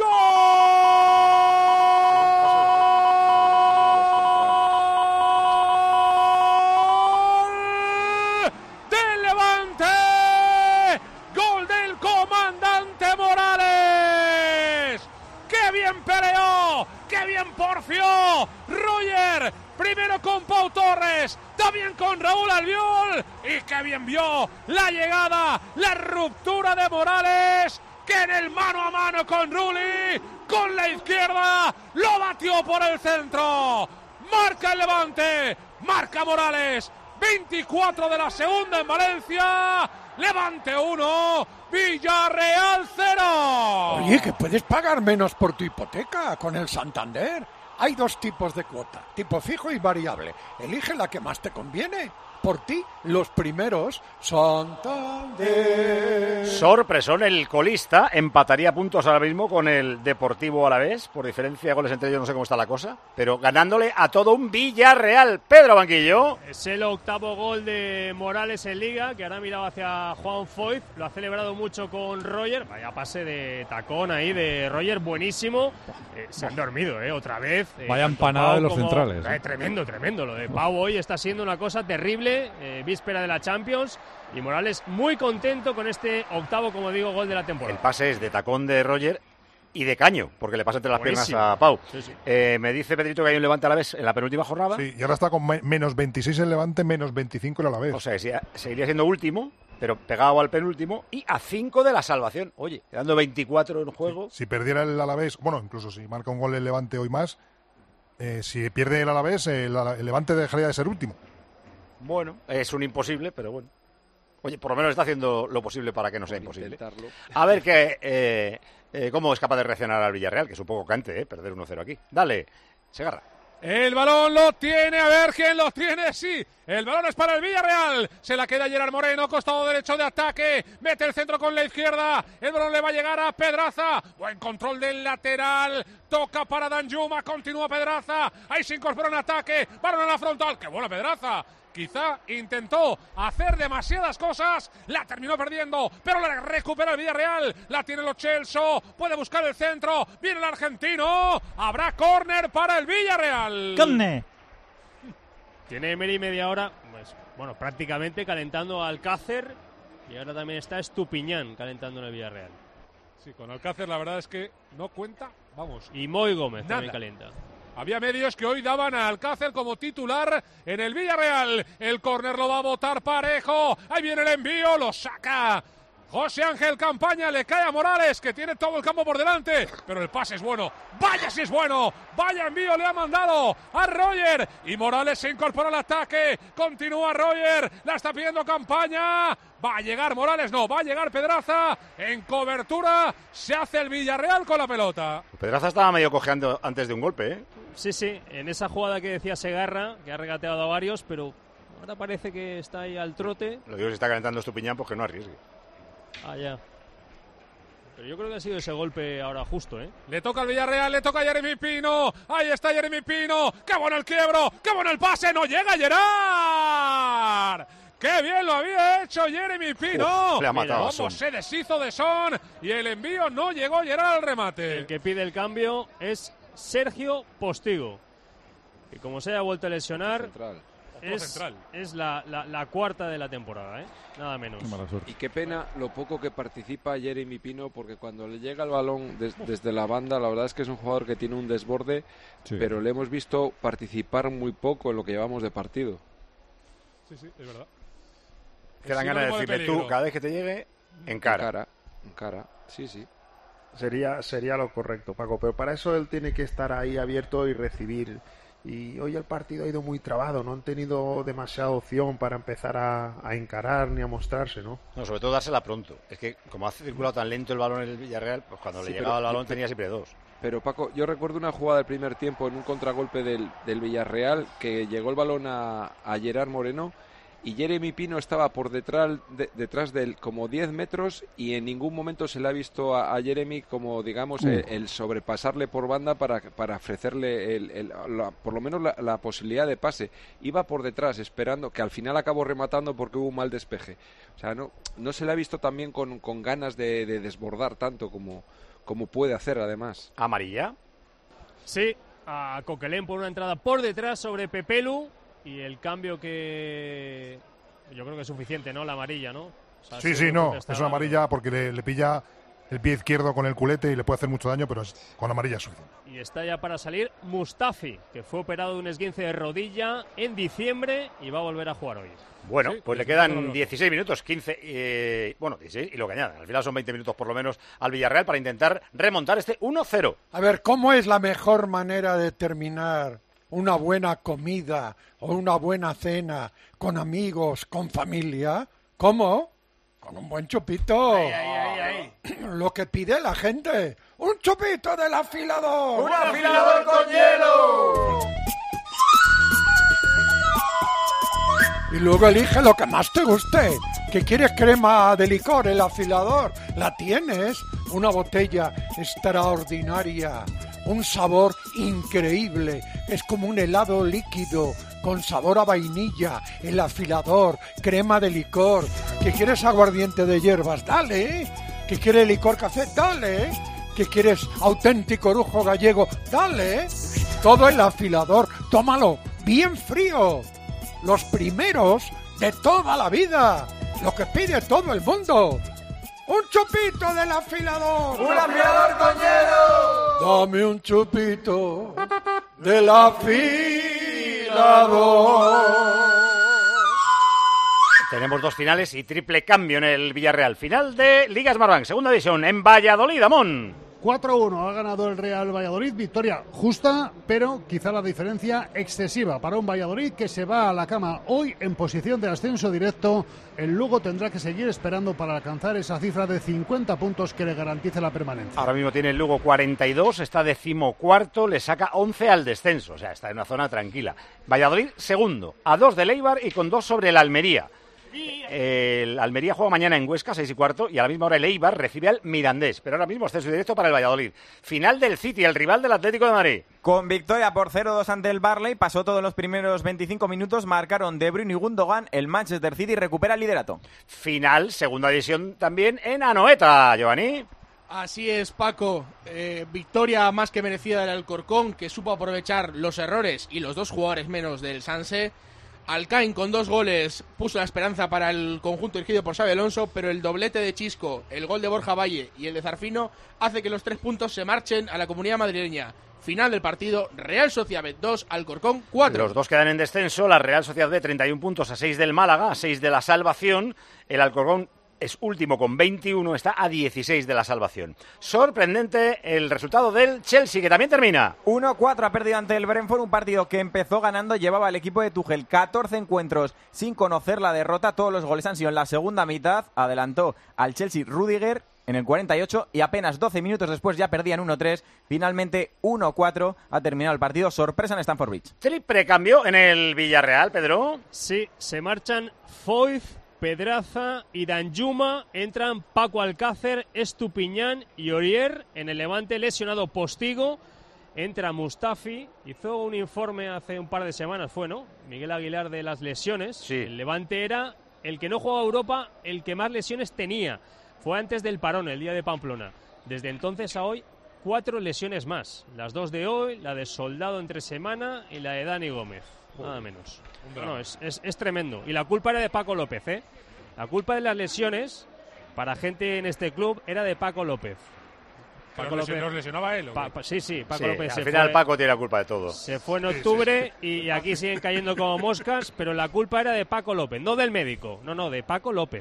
¡Del Levante! ¡Gol del comandante Morales! ¡Qué bien peleó! ¡Qué bien porfió! Roger, primero con Pau Torres, también con Raúl Albiol, y qué bien vio la llegada, la ruptura de Morales, que en el mano a mano con Rulli, con la izquierda, lo batió por el centro. Marca el Levante, marca Morales, 24 de la segunda en Valencia, Levante 1, Villarreal 0. Oye, que puedes pagar menos por tu hipoteca con el Santander. Hay 2 tipos de cuota, tipo fijo y variable. Elige la que más te conviene. Por ti, los primeros, Santander. Sorpresón, el colista empataría puntos ahora mismo con el Deportivo Alavés, por diferencia de goles entre ellos, no sé cómo está la cosa, pero ganándole a todo un Villarreal. Pedro Banquillo. Es el 8º gol de Morales en Liga, que ahora miraba hacia Juan Foyth, lo ha celebrado mucho con Roger, vaya pase de tacón ahí de Roger, buenísimo. Se han dormido, otra vez. Vaya empanada de los centrales. Tremendo, lo de Pau hoy está siendo una cosa terrible. Víspera de la Champions, y Morales muy contento con este 8º, como digo, gol de la temporada. El pase es de tacón de Roger y de caño, porque le pasa entre las piernas a Pau. Sí. Me dice Pedrito que hay un Levante a la vez en la penúltima jornada. Sí, y ahora está con menos 26 el Levante, menos 25 el Alavés. O sea, seguiría siendo último, pero pegado al penúltimo y a 5 de la salvación. Oye, quedando 24 en juego. Si perdiera el Alavés, bueno, incluso si marca un gol el Levante hoy más, si pierde el Alavés, el Levante dejaría de ser último. Bueno, es un imposible, pero bueno. Oye, por lo menos está haciendo lo posible para que no sea imposible. A ver cómo es capaz de reaccionar al Villarreal, que es un poco cante, perder 1-0 aquí. Dale, Segarra. El balón lo tiene, a ver quién lo tiene, sí. El balón es para el Villarreal. Se la queda Gerard Moreno, costado derecho de ataque. Mete el centro con la izquierda. El balón le va a llegar a Pedraza. Buen control del lateral. Toca para Danjuma, continúa Pedraza. Ahí se incorpora en ataque. Balón a la frontal. ¡Qué buena Pedraza! Quizá intentó hacer demasiadas cosas, la terminó perdiendo, pero la recupera el Villarreal, la tiene Lo Celso, puede buscar el centro, viene el argentino, habrá córner para el Villarreal. ¡Córner! Tiene Emery media hora, pues, bueno, prácticamente calentando a Alcácer, y ahora también está Estupiñán calentando en el Villarreal. Sí, con Alcácer la verdad es que no cuenta, vamos. Y Moy Gómez nada. también calienta. Había medios que hoy daban a Alcácer como titular en el Villarreal. El córner lo va a botar Parejo. Ahí viene el envío, lo saca José Ángel Campaña, le cae a Morales, que tiene todo el campo por delante, pero el pase es bueno. ¡Vaya si es bueno! ¡Vaya envío le ha mandado a Roger! Y Morales se incorpora al ataque. Continúa Roger, la está pidiendo Campaña. Va a llegar Morales, no, va a llegar Pedraza. En cobertura se hace el Villarreal con la pelota. Pedraza estaba medio cojeando antes de un golpe, ¿eh? Sí, en esa jugada que decía Segarra, que ha regateado a varios, pero ahora parece que está ahí al trote. Lo digo, si está calentando Estupiñán, pues que no arriesgue. Ah, ya. Pero yo creo que ha sido ese golpe ahora justo, ¿eh? Le toca al Villarreal, le toca a Jeremy Pino. Ahí está Jeremy Pino. ¡Qué bueno el quiebro! ¡Qué bueno el pase! ¡No llega Gerard! ¡Qué bien lo había hecho Jeremy Pino! Le ha matado a Cómo Son. se deshizo de Son y el envío no llegó Gerard al remate. El que pide el cambio es Sergio Postigo. Y como se haya vuelto a lesionar, es la cuarta de la temporada, ¿eh? Nada menos. Y qué pena lo poco que participa Jeremy Pino, porque cuando le llega el balón desde la banda, la verdad es que es un jugador que tiene un desborde, pero le hemos visto participar muy poco en lo que llevamos de partido. Sí, es verdad. Que dan ganas de decirle tú, cada vez que te llegue, encara. Encara, sí. Sería lo correcto, Paco, pero para eso él tiene que estar ahí abierto y recibir. Y hoy el partido ha ido muy trabado, no han tenido demasiada opción para empezar a encarar ni a mostrarse, ¿no? No, sobre todo dársela pronto. Es que como ha circulado tan lento el balón en el Villarreal, pues cuando le llegaba el balón tenía siempre dos. Pero Paco, yo recuerdo una jugada del primer tiempo en un contragolpe del Villarreal, que llegó el balón a Gerard Moreno y Jeremy Pino estaba por detrás de él como 10 metros y en ningún momento se le ha visto a Jeremy como, digamos, el sobrepasarle por banda para ofrecerle por lo menos la posibilidad de pase. Iba por detrás esperando, que al final acabó rematando porque hubo un mal despeje. O sea, no se le ha visto también con ganas de desbordar tanto como puede hacer, además. ¿Amarilla? Sí, a Coquelin por una entrada por detrás sobre Pepelu. Y el cambio que yo creo que es suficiente, ¿no? La amarilla, ¿no? O sea, sí, es una amarilla porque le pilla el pie izquierdo con el culete y le puede hacer mucho daño, pero con amarilla es suficiente. Y está ya para salir Mustafi, que fue operado de un esguince de rodilla en diciembre y va a volver a jugar hoy. Bueno, pues le quedan 16 minutos, 15, 16 y lo que añadan. Al final son 20 minutos por lo menos al Villarreal para intentar remontar este 1-0. A ver, ¿cómo es la mejor manera de terminar una buena comida o una buena cena con amigos, con familia? ¿Cómo? Con un buen chupito. Ay. Lo que pide la gente. ¡Un chupito del afilador! ¡Un afilador con hielo! Y luego elige lo que más te guste. ¿Que quieres crema de licor, el afilador? La tienes. Una botella extraordinaria. Un sabor increíble. Es como un helado líquido con sabor a vainilla. El afilador, crema de licor. ¿Que quieres aguardiente de hierbas? Dale. ¿Que quieres licor café? Dale. ¿Que quieres auténtico orujo gallego? Dale. Todo el afilador. Tómalo bien frío. Los primeros de toda la vida. Lo que pide todo el mundo. ¡Un chupito del afilador! ¡Un afilador con hielo! Dame un chupito del afilador. Tenemos dos finales y triple cambio en el Villarreal. Final de Liga Smartbank, segunda división, en Valladolid, Amón. 4-1 ha ganado el Real Valladolid, victoria justa, pero quizá la diferencia excesiva para un Valladolid que se va a la cama hoy en posición de ascenso directo. El Lugo tendrá que seguir esperando para alcanzar esa cifra de 50 puntos que le garantice la permanencia. Ahora mismo tiene el Lugo 42, está 14º, le saca 11 al descenso, o sea, está en una zona tranquila. Valladolid segundo, a 2 del Eibar y con 2 sobre el Almería. El Almería juega mañana en Huesca, 6:15, y a la misma hora el Eibar recibe al Mirandés. Pero ahora mismo ascenso directo para el Valladolid. Final del City, el rival del Atlético de Madrid. Con victoria por 0-2 ante el Barley, pasó todos los primeros 25 minutos, marcaron De Bruyne y Gundogan, el Manchester City recupera el liderato. Final, segunda división también en Anoeta, Giovanni. Así es, Paco. Victoria más que merecida del Alcorcón, que supo aprovechar los errores y los dos jugadores menos del Sanse. Alcaín con 2 goles puso la esperanza para el conjunto dirigido por Xabi Alonso, pero el doblete de Chisco, el gol de Borja Valle y el de Zarfino hace que los 3 puntos se marchen a la Comunidad Madrileña. Final del partido, Real Sociedad B 2, Alcorcón 4. Los dos quedan en descenso, la Real Sociedad B 31 puntos a 6 del Málaga, a 6 de la salvación, el Alcorcón es último con 21, está a 16 de la salvación. Sorprendente el resultado del Chelsea, que también termina. 1-4 ha perdido ante el Brentford, un partido que empezó ganando, llevaba el equipo de Tuchel 14 encuentros sin conocer la derrota, todos los goles han sido en la segunda mitad, adelantó al Chelsea Rüdiger en el 48 y apenas 12 minutos después ya perdían 1-3, finalmente 1-4 ha terminado el partido, sorpresa en Stamford Bridge. Triple cambio en el Villarreal, Pedro. Sí, se marchan Foyth, Pedraza y Danjuma, entran Paco Alcácer, Estupiñán y Aurier. En el Levante lesionado Postigo, entra Mustafi, hizo un informe hace un par de semanas, ¿no? Miguel Aguilar, de las lesiones. Sí. El Levante era el que no jugaba a Europa, el que más lesiones tenía. Fue antes del parón, el día de Pamplona. Desde entonces a hoy, 4 lesiones más. Las 2 de hoy, la de Soldado entre semana y la de Dani Gómez. Nada menos. No, es tremendo. Y la culpa era de Paco López, ¿eh? La culpa de las lesiones, para gente en este club, era de Paco López. Paco López ¿los lesionaba él? Sí, Paco López. Al final Paco tiene la culpa de todo. Se fue en octubre y aquí siguen cayendo como moscas, pero la culpa era de Paco López, no del médico. No, de Paco López.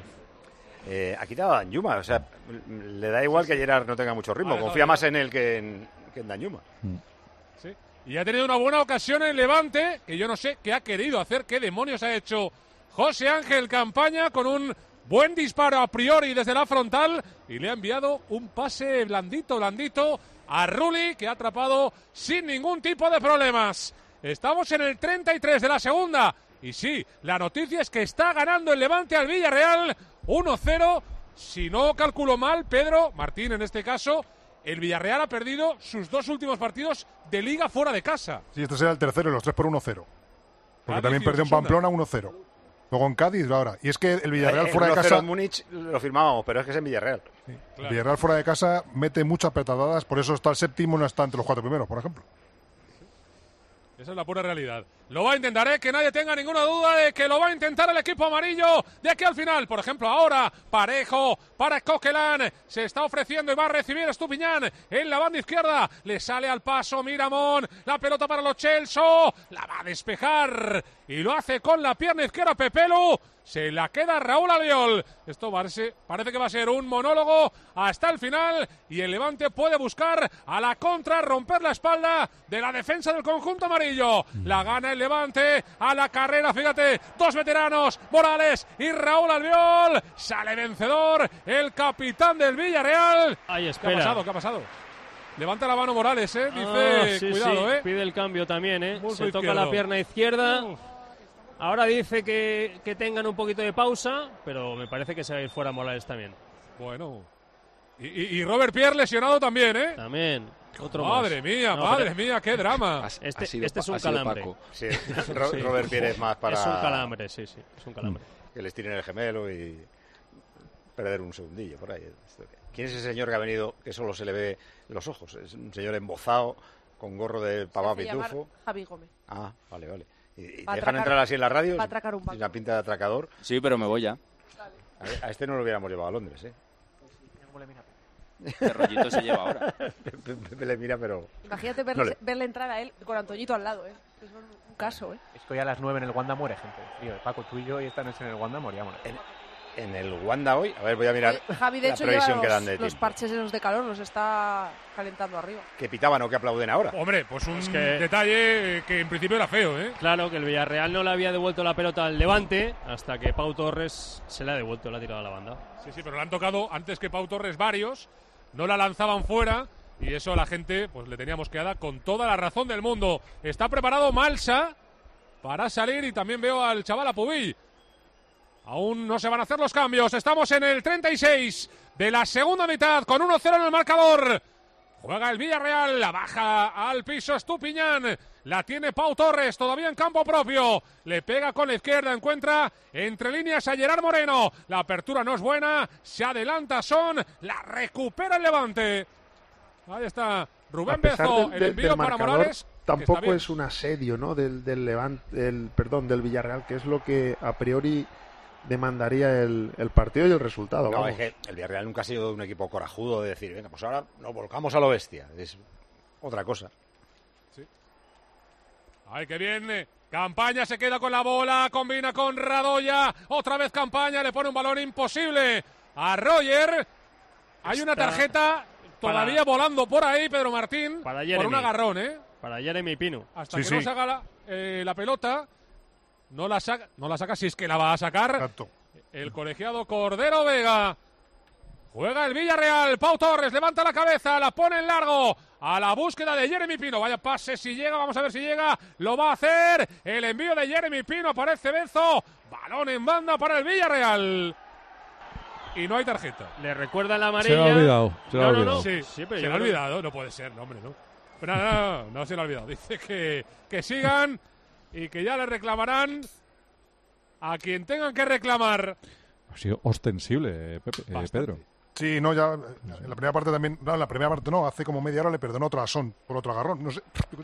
Ha quitado a Danjuma, o sea, le da igual que Gerard no tenga mucho ritmo, confía más en él que en Danjuma. Sí. Y ha tenido una buena ocasión en Levante, que yo no sé qué ha querido hacer, qué demonios ha hecho José Ángel Campaña con un buen disparo a priori desde la frontal y le ha enviado un pase blandito a Rulli, que ha atrapado sin ningún tipo de problemas. Estamos en el 33 de la segunda y sí, la noticia es que está ganando el Levante al Villarreal 1-0. Si no calculo mal, Pedro Martín en este caso, el Villarreal ha perdido sus 2 últimos partidos de Liga fuera de casa. Sí, este será el tercero y los 3 por 1-0. Porque también perdió en Pamplona 1-0. Luego en Cádiz ahora. Y es que el Villarreal fuera de casa... en Múnich lo firmábamos, pero es que es en Villarreal. Sí. Claro. El Villarreal fuera de casa mete muchas petadadas, por eso está el séptimo, no está entre los 4 primeros, por ejemplo. Esa es la pura realidad. Lo va a intentar, que nadie tenga ninguna duda de que lo va a intentar el equipo amarillo de aquí al final. Por ejemplo, ahora Parejo para Coquelin, se está ofreciendo y va a recibir Estupiñán en la banda izquierda. Le sale al paso Miramón, la pelota para los Chelsea, la va a despejar y lo hace con la pierna izquierda Pepelu. Se la queda Raúl Albiol. Esto parece que va a ser un monólogo hasta el final y el Levante puede buscar a la contra, romper la espalda de la defensa del conjunto amarillo. La gana el Levante a la carrera, fíjate, 2 veteranos, Morales y Raúl Albiol. Sale vencedor el capitán del Villarreal. Ay, espera. ¿Qué ha pasado? Levanta la mano Morales, dice, sí, cuidado, sí. Pide el cambio también, Muslo se toca izquierdo. la pierna izquierda. Ahora dice que tengan un poquito de pausa, pero me parece que se va a ir fuera Morales también. Bueno. Y Robert Pierre lesionado también, ¿eh? También. Otro madre mía, qué drama. Este es un calambre. Sí, Robert Pierre es más para... Es un calambre, sí, es un calambre. Que les tiren el gemelo y perder un segundillo por ahí. ¿Quién es ese señor que ha venido que solo se le ve los ojos? Es un señor embozado, con gorro de papá pitufo. Javi Gómez. Ah, vale. ¿Y te dejan entrar así en la radio? Para atracar un banco. Sin la pinta de atracador. Sí, pero me voy ya. A este no lo hubiéramos llevado a Londres, ¿eh? ¿Qué rollito se lleva ahora? Pepe le mira, pero... Imagínate verle entrar a él con Antoñito al lado, ¿eh? Es un caso, ¿eh? Es que hoy a las 9 en el Wanda muere gente. Tío, Paco, tú y yo y esta noche en el Wanda moríamos. En el Wanda hoy, a ver, voy a mirar Javi, de la hecho, previsión lleva que dan de los tiempo. parches esos de calor, los está calentando arriba. ¿Que pitaban o que aplauden ahora? Hombre, pues un detalle que en principio era feo, ¿eh? Claro, que el Villarreal no le había devuelto la pelota al Levante hasta que Pau Torres se la ha devuelto, la ha tirado a la banda. Sí, pero le han tocado antes que Pau Torres varios, no la lanzaban fuera y eso a la gente pues le teníamos que dar con toda la razón del mundo. Está preparado Malsa para salir y también veo al chaval Apubil. Aún no se van a hacer los cambios. Estamos en el 36 de la segunda mitad con 1-0 en el marcador. Juega el Villarreal, la baja al piso Estupiñán. La tiene Pau Torres, todavía en campo propio. Le pega con la izquierda, encuentra entre líneas a Gerard Moreno. La apertura no es buena, se adelanta Son, la recupera el Levante. Ahí está Rubén Bezo, el envío para Morales. tampoco es un asedio, ¿no? del Villarreal, que es lo que a priori demandaría el partido y el resultado. No, es que el Villarreal nunca ha sido un equipo corajudo de decir, venga, pues ahora nos volcamos a lo bestia. Es otra cosa. Sí. ¡Ay, qué bien! Campaña se queda con la bola, combina con Radoya, otra vez Campaña, le pone un balón imposible a Roger. Hay una tarjeta todavía volando por ahí, Pedro Martín, por un agarrón, ¿eh? Para Jeremy Pino. Hasta que no se haga la pelota, no la saca si es que la va a sacar. Exacto. El colegiado Cordero Vega. Juega el Villarreal, Pau Torres levanta la cabeza, la pone en largo, a la búsqueda de Jeremy Pino. Vaya pase, si llega, vamos a ver si llega, lo va a hacer. El envío de Jeremy Pino, aparece Benzo, balón en banda para el Villarreal. Y no hay tarjeta. Le recuerda la amarilla. Se lo ha olvidado. No. Sí, pero se lo ha olvidado, no puede ser, no, hombre, no. Pero no se lo ha olvidado. Dice que sigan y que ya le reclamarán a quien tengan que reclamar. Ha sido ostensible, Pedro. Sí, no, ya en la primera parte también, no, en la primera parte no, hace como media hora le perdonó otro a Son por otro agarrón, no sé.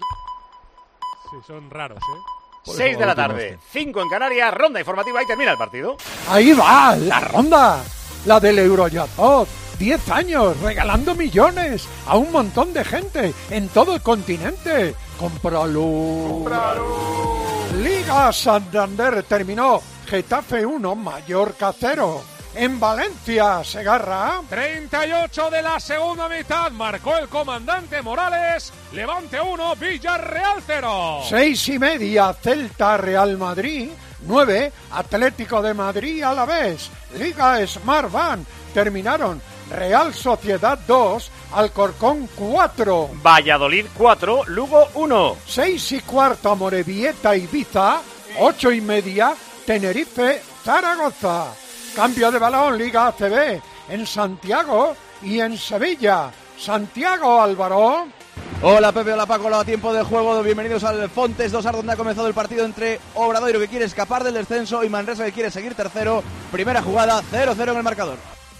Sí, son raros, ¿eh? 6 de la tarde, 5 en Canarias, ronda informativa y termina el partido. Ahí va, la ronda, la del Eurojackpot. 10 años regalando millones a un montón de gente en todo el continente. ¡Cómpralo! Liga Santander terminó. Getafe 1, Mallorca 0. En Valencia, Segarra. 38 de la segunda mitad. Marcó el comandante Morales. Levante 1, Villarreal 0. 6:30, Celta Real Madrid. 9, Atlético de Madrid Alavés. Liga Smart Van. Terminaron Real Sociedad 2, Alcorcón 4. Valladolid 4, Lugo 1. 6:15, Amorebieta Ibiza. 8:30, Tenerife Zaragoza. Cambio de balón, Liga ACB, en Santiago y en Sevilla. Santiago, Álvaro. Hola Pepe, hola Paco, hola, tiempo de juego, bienvenidos al Fontes 2, donde ha comenzado el partido entre Obradoiro, que quiere escapar del descenso, y Manresa, que quiere seguir tercero. Primera jugada, 0-0 en el marcador.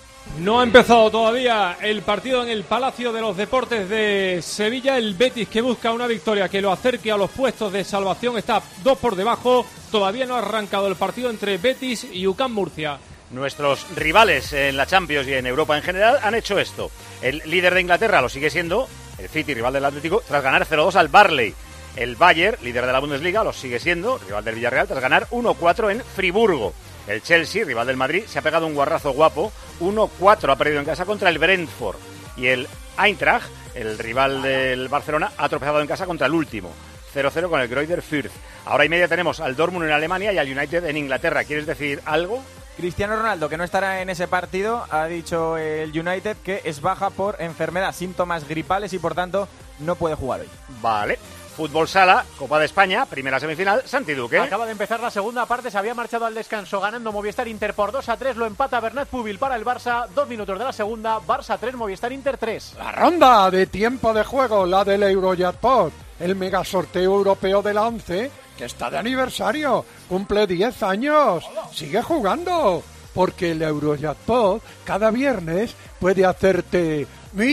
No ha empezado todavía el partido en el Palacio de los Deportes de Sevilla. El Betis, que busca una victoria que lo acerque a los puestos de salvación, está 2 por debajo. Todavía no ha arrancado el partido entre Betis y UCAM Murcia. Nuestros rivales en la Champions y en Europa en general han hecho esto. El líder de Inglaterra lo sigue siendo, el City, rival del Atlético, tras ganar 0-2 al Barley. El Bayern, líder de la Bundesliga, lo sigue siendo, rival del Villarreal, tras ganar 1-4 en Friburgo. El Chelsea, rival del Madrid, se ha pegado un guarrazo guapo, 1-4 ha perdido en casa contra el Brentford. Y el Eintracht, el rival del Barcelona, ha tropezado en casa contra el último, 0-0 con el Greuther Fürth. Ahora y media tenemos al Dortmund en Alemania y al United en Inglaterra. ¿Quieres decir algo? Cristiano Ronaldo, que no estará en ese partido, ha dicho el United que es baja por enfermedad, síntomas gripales, y por tanto no puede jugar hoy. Vale. Fútbol Sala, Copa de España, primera semifinal, Santi Duque. Acaba de empezar la segunda parte, se había marchado al descanso ganando Movistar Inter por 2-3, lo empata Bernat Pubil para el Barça, 2 minutos de la segunda, Barça 3, Movistar Inter 3. La ronda de tiempo de juego, la del Eurojackpot, el mega sorteo europeo de la 11, que está de aniversario, cumple 10 años, sigue jugando, porque el Eurojackpot cada viernes puede hacerte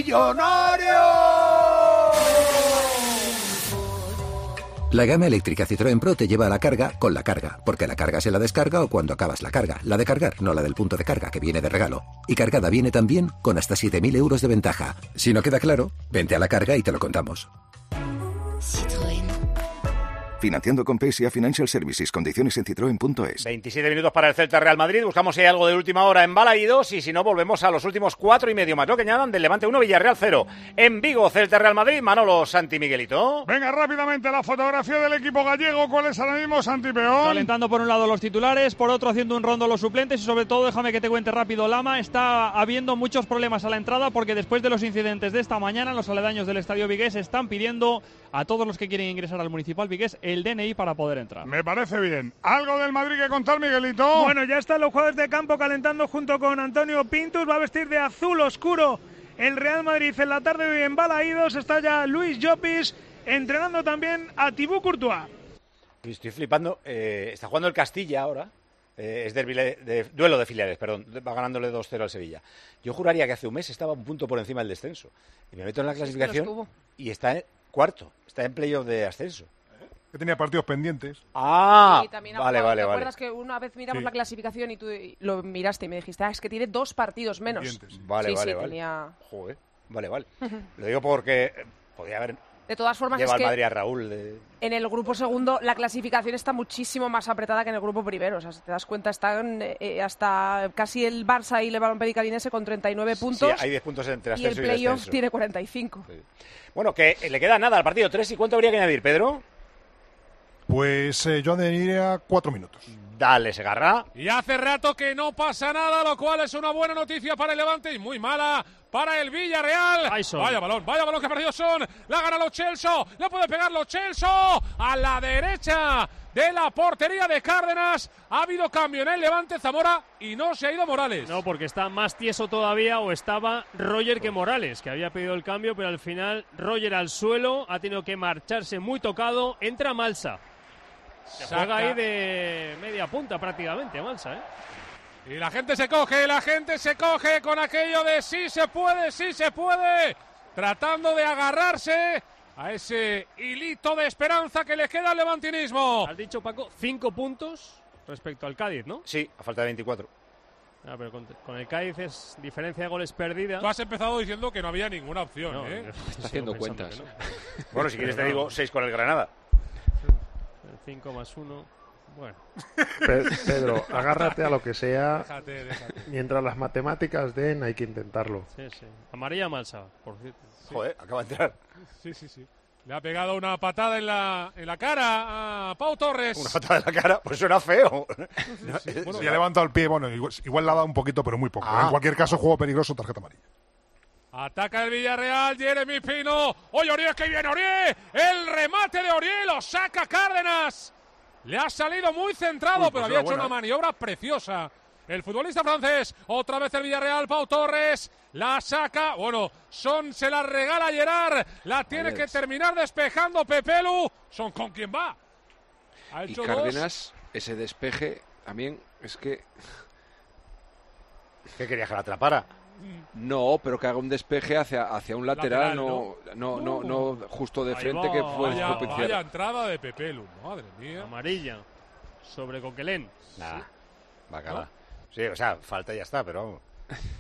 millonario. La gama eléctrica Citroën Pro te lleva a la carga con la carga, porque la carga se la descarga o cuando acabas la carga. La de cargar, no la del punto de carga, que viene de regalo. Y cargada viene también con hasta 7.000 euros de ventaja. Si no queda claro, vente a la carga y te lo contamos. Citroën. Financiando con PSA Financial Services. Condiciones en citroen.es. 27 minutos para el Celta Real Madrid. Buscamos si hay algo de última hora en Balaídos, y si no, volvemos a los últimos 4 y medio más. Lo que añadan del Levante 1, Villarreal 0. En Vigo, Celta Real Madrid. Manolo, Santi, Miguelito. Venga, rápidamente la fotografía del equipo gallego. ¿Cuál es ahora mismo, Santi Peón? Calentando por un lado los titulares, por otro haciendo un rondo los suplentes, y sobre todo, déjame que te cuente rápido, Lama, está habiendo muchos problemas a la entrada, porque después de los incidentes de esta mañana, los aledaños del estadio vigués están pidiendo a todos los que quieren ingresar al municipal vigués el DNI para poder entrar. Me parece bien. ¿Algo del Madrid que contar, Miguelito? Bueno, ya están los jugadores de campo calentando junto con Antonio Pintus. Va a vestir de azul oscuro el Real Madrid en la tarde de hoy en Balaídos. Está ya Luis Llopis entrenando también a Thibaut Courtois. Estoy flipando. Está jugando el Castilla ahora. Es duelo de filiales, perdón. Va ganándole 2-0 al Sevilla. Yo juraría que hace un mes estaba un punto por encima del descenso. Y me meto en la clasificación y está Cuarto. Está en playoff de ascenso. Que tenía partidos pendientes. Ah, Y también vale. ¿Te acuerdas que una vez miramos la clasificación y tú lo miraste y me dijiste, es que tiene 2 partidos menos? Pendientes, sí. Vale. Tenía... Joder, vale. Lo digo porque podía haber De todas formas, lleva es al que Madrid a Raúl. en el grupo segundo la clasificación está muchísimo más apretada que en el grupo primero. O sea, si te das cuenta, están hasta casi el Barça y el Balompié Calinense con 39 puntos. Sí, hay 10 puntos entre y el ascenso y playoff descenso. tiene 45. Sí. Bueno, que le queda nada al partido 3. ¿Y cuánto habría que añadir, Pedro? Pues yo añadiría 4 minutos. Dale, Segarra. Y hace rato que no pasa nada, lo cual es una buena noticia para el Levante y muy mala para el Villarreal. Vaya balón que ha perdido Son. La gana Lo Celso. Le puede pegar Lo Celso a la derecha de la portería de Cárdenas. Ha habido cambio en el Levante, Zamora, y no se ha ido Morales. No, porque está más tieso todavía, o estaba Roger que Morales, que había pedido el cambio, pero al final Roger al suelo, ha tenido que marcharse muy tocado. Entra Malsa. Se juega ahí de media punta prácticamente, Malsa, ¿eh? Y la gente se coge con aquello de sí se puede, tratando de agarrarse a ese hilito de esperanza que le queda al levantinismo. Has dicho, Paco, 5 puntos respecto al Cádiz, ¿no? Sí, a falta de 24. Ah, pero con el Cádiz es diferencia de goles perdida. Tú has empezado diciendo que no había ninguna opción, No, ¿eh? Está haciendo cuentas. No. Bueno, si quieres te digo 6 con el Granada. 5 más 1, bueno. Pedro, agárrate a lo que sea. Déjate. Mientras las matemáticas den, hay que intentarlo. Sí. Amarilla Malsa, por cierto. Joder, acaba de entrar. Sí. Le ha pegado una patada en la cara a Pau Torres. Una patada en la cara, pues suena feo. Si ha levantado el pie, bueno, igual le ha dado un poquito, pero muy poco. Ah. En cualquier caso, juego peligroso, tarjeta amarilla. Ataca el Villarreal, Jeremy Pino. ¡Oye, Orié, que viene Orié! El remate de Orié, lo saca Cárdenas. Le ha salido muy centrado, pero había hecho una maniobra preciosa. El futbolista francés, otra vez el Villarreal, Pau Torres, la saca. Bueno, Son se la regala a Gerard. La tiene que terminar despejando Pepelu. Son con quien va. Ha Y hecho Cárdenas, ese despeje, también es que... ¿Qué quería que la atrapara? No, pero que haga un despeje hacia un lateral, no justo de frente, que fue vaya entrada de Pepelu, madre mía. Amarilla sobre Coquelén. Nah, bacala. ¿No? Sí, o sea, falta y ya está, pero vamos.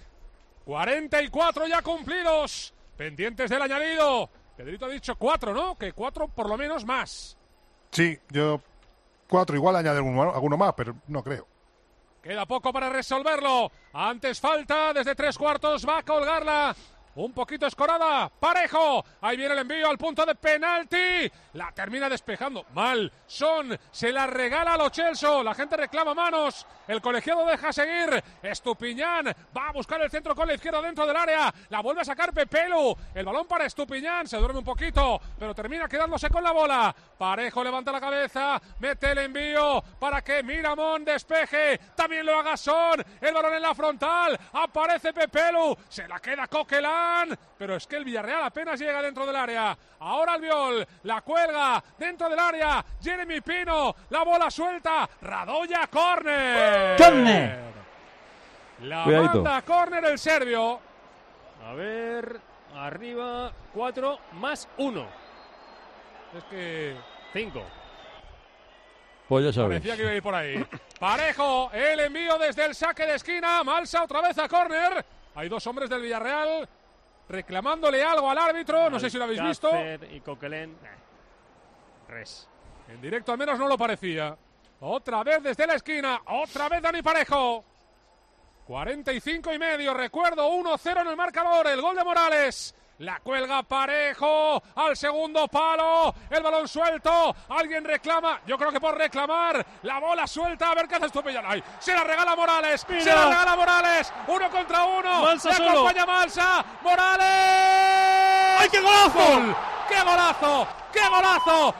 44 ya cumplidos, pendientes del añadido. Pedrito ha dicho 4, ¿no? Que 4 por lo menos más. Sí, yo 4, igual añade alguno más, pero no creo. Queda poco para resolverlo. Antes falta, desde 3/4 va a colgarla. Un poquito escorada, Parejo. Ahí viene el envío al punto de penalti. La termina despejando. Mal. Son se la regala a Lo Celso. La gente reclama manos. El colegiado deja seguir. Estupiñán va a buscar el centro con la izquierda dentro del área. La vuelve a sacar Pepelu. El balón para Estupiñán. Se duerme un poquito, pero termina quedándose con la bola. Parejo levanta la cabeza. Mete el envío para que Miramón despeje. También lo haga Son. El balón en la frontal. Aparece Pepelu. Se la queda Coquelán. Pero es que el Villarreal apenas llega dentro del área. Ahora Albiol la cuelga dentro del área. Jeremy Pino, la bola suelta. Radoya, córner. ¡Córner! La Cuidadito. manda córner el serbio. A ver, arriba 4 más 1. Es que 5. Pues ya sabes. parecía que iba a ir por ahí. Parejo, el envío desde el saque de esquina. Malsa otra vez a córner. Hay 2 hombres del Villarreal reclamándole algo al árbitro, no sé si lo habéis visto. Y Coquelén. Res. En directo al menos no lo parecía. Otra vez desde la esquina, otra vez Dani Parejo. 45 y medio, recuerdo, 1-0 en el marcador, el gol de Morales. La cuelga Parejo al segundo palo, el balón suelto, alguien reclama, yo creo que por reclamar, la bola suelta, a ver qué hace Estupiñán. ¡Ay! Se la regala Morales, Mira. se la regala Morales, 1 contra 1, Malsa le solo. acompaña Malsa, Morales. ¡Ay, qué golazo! ¡Gol! ¡Qué golazo! ¡Qué golazo!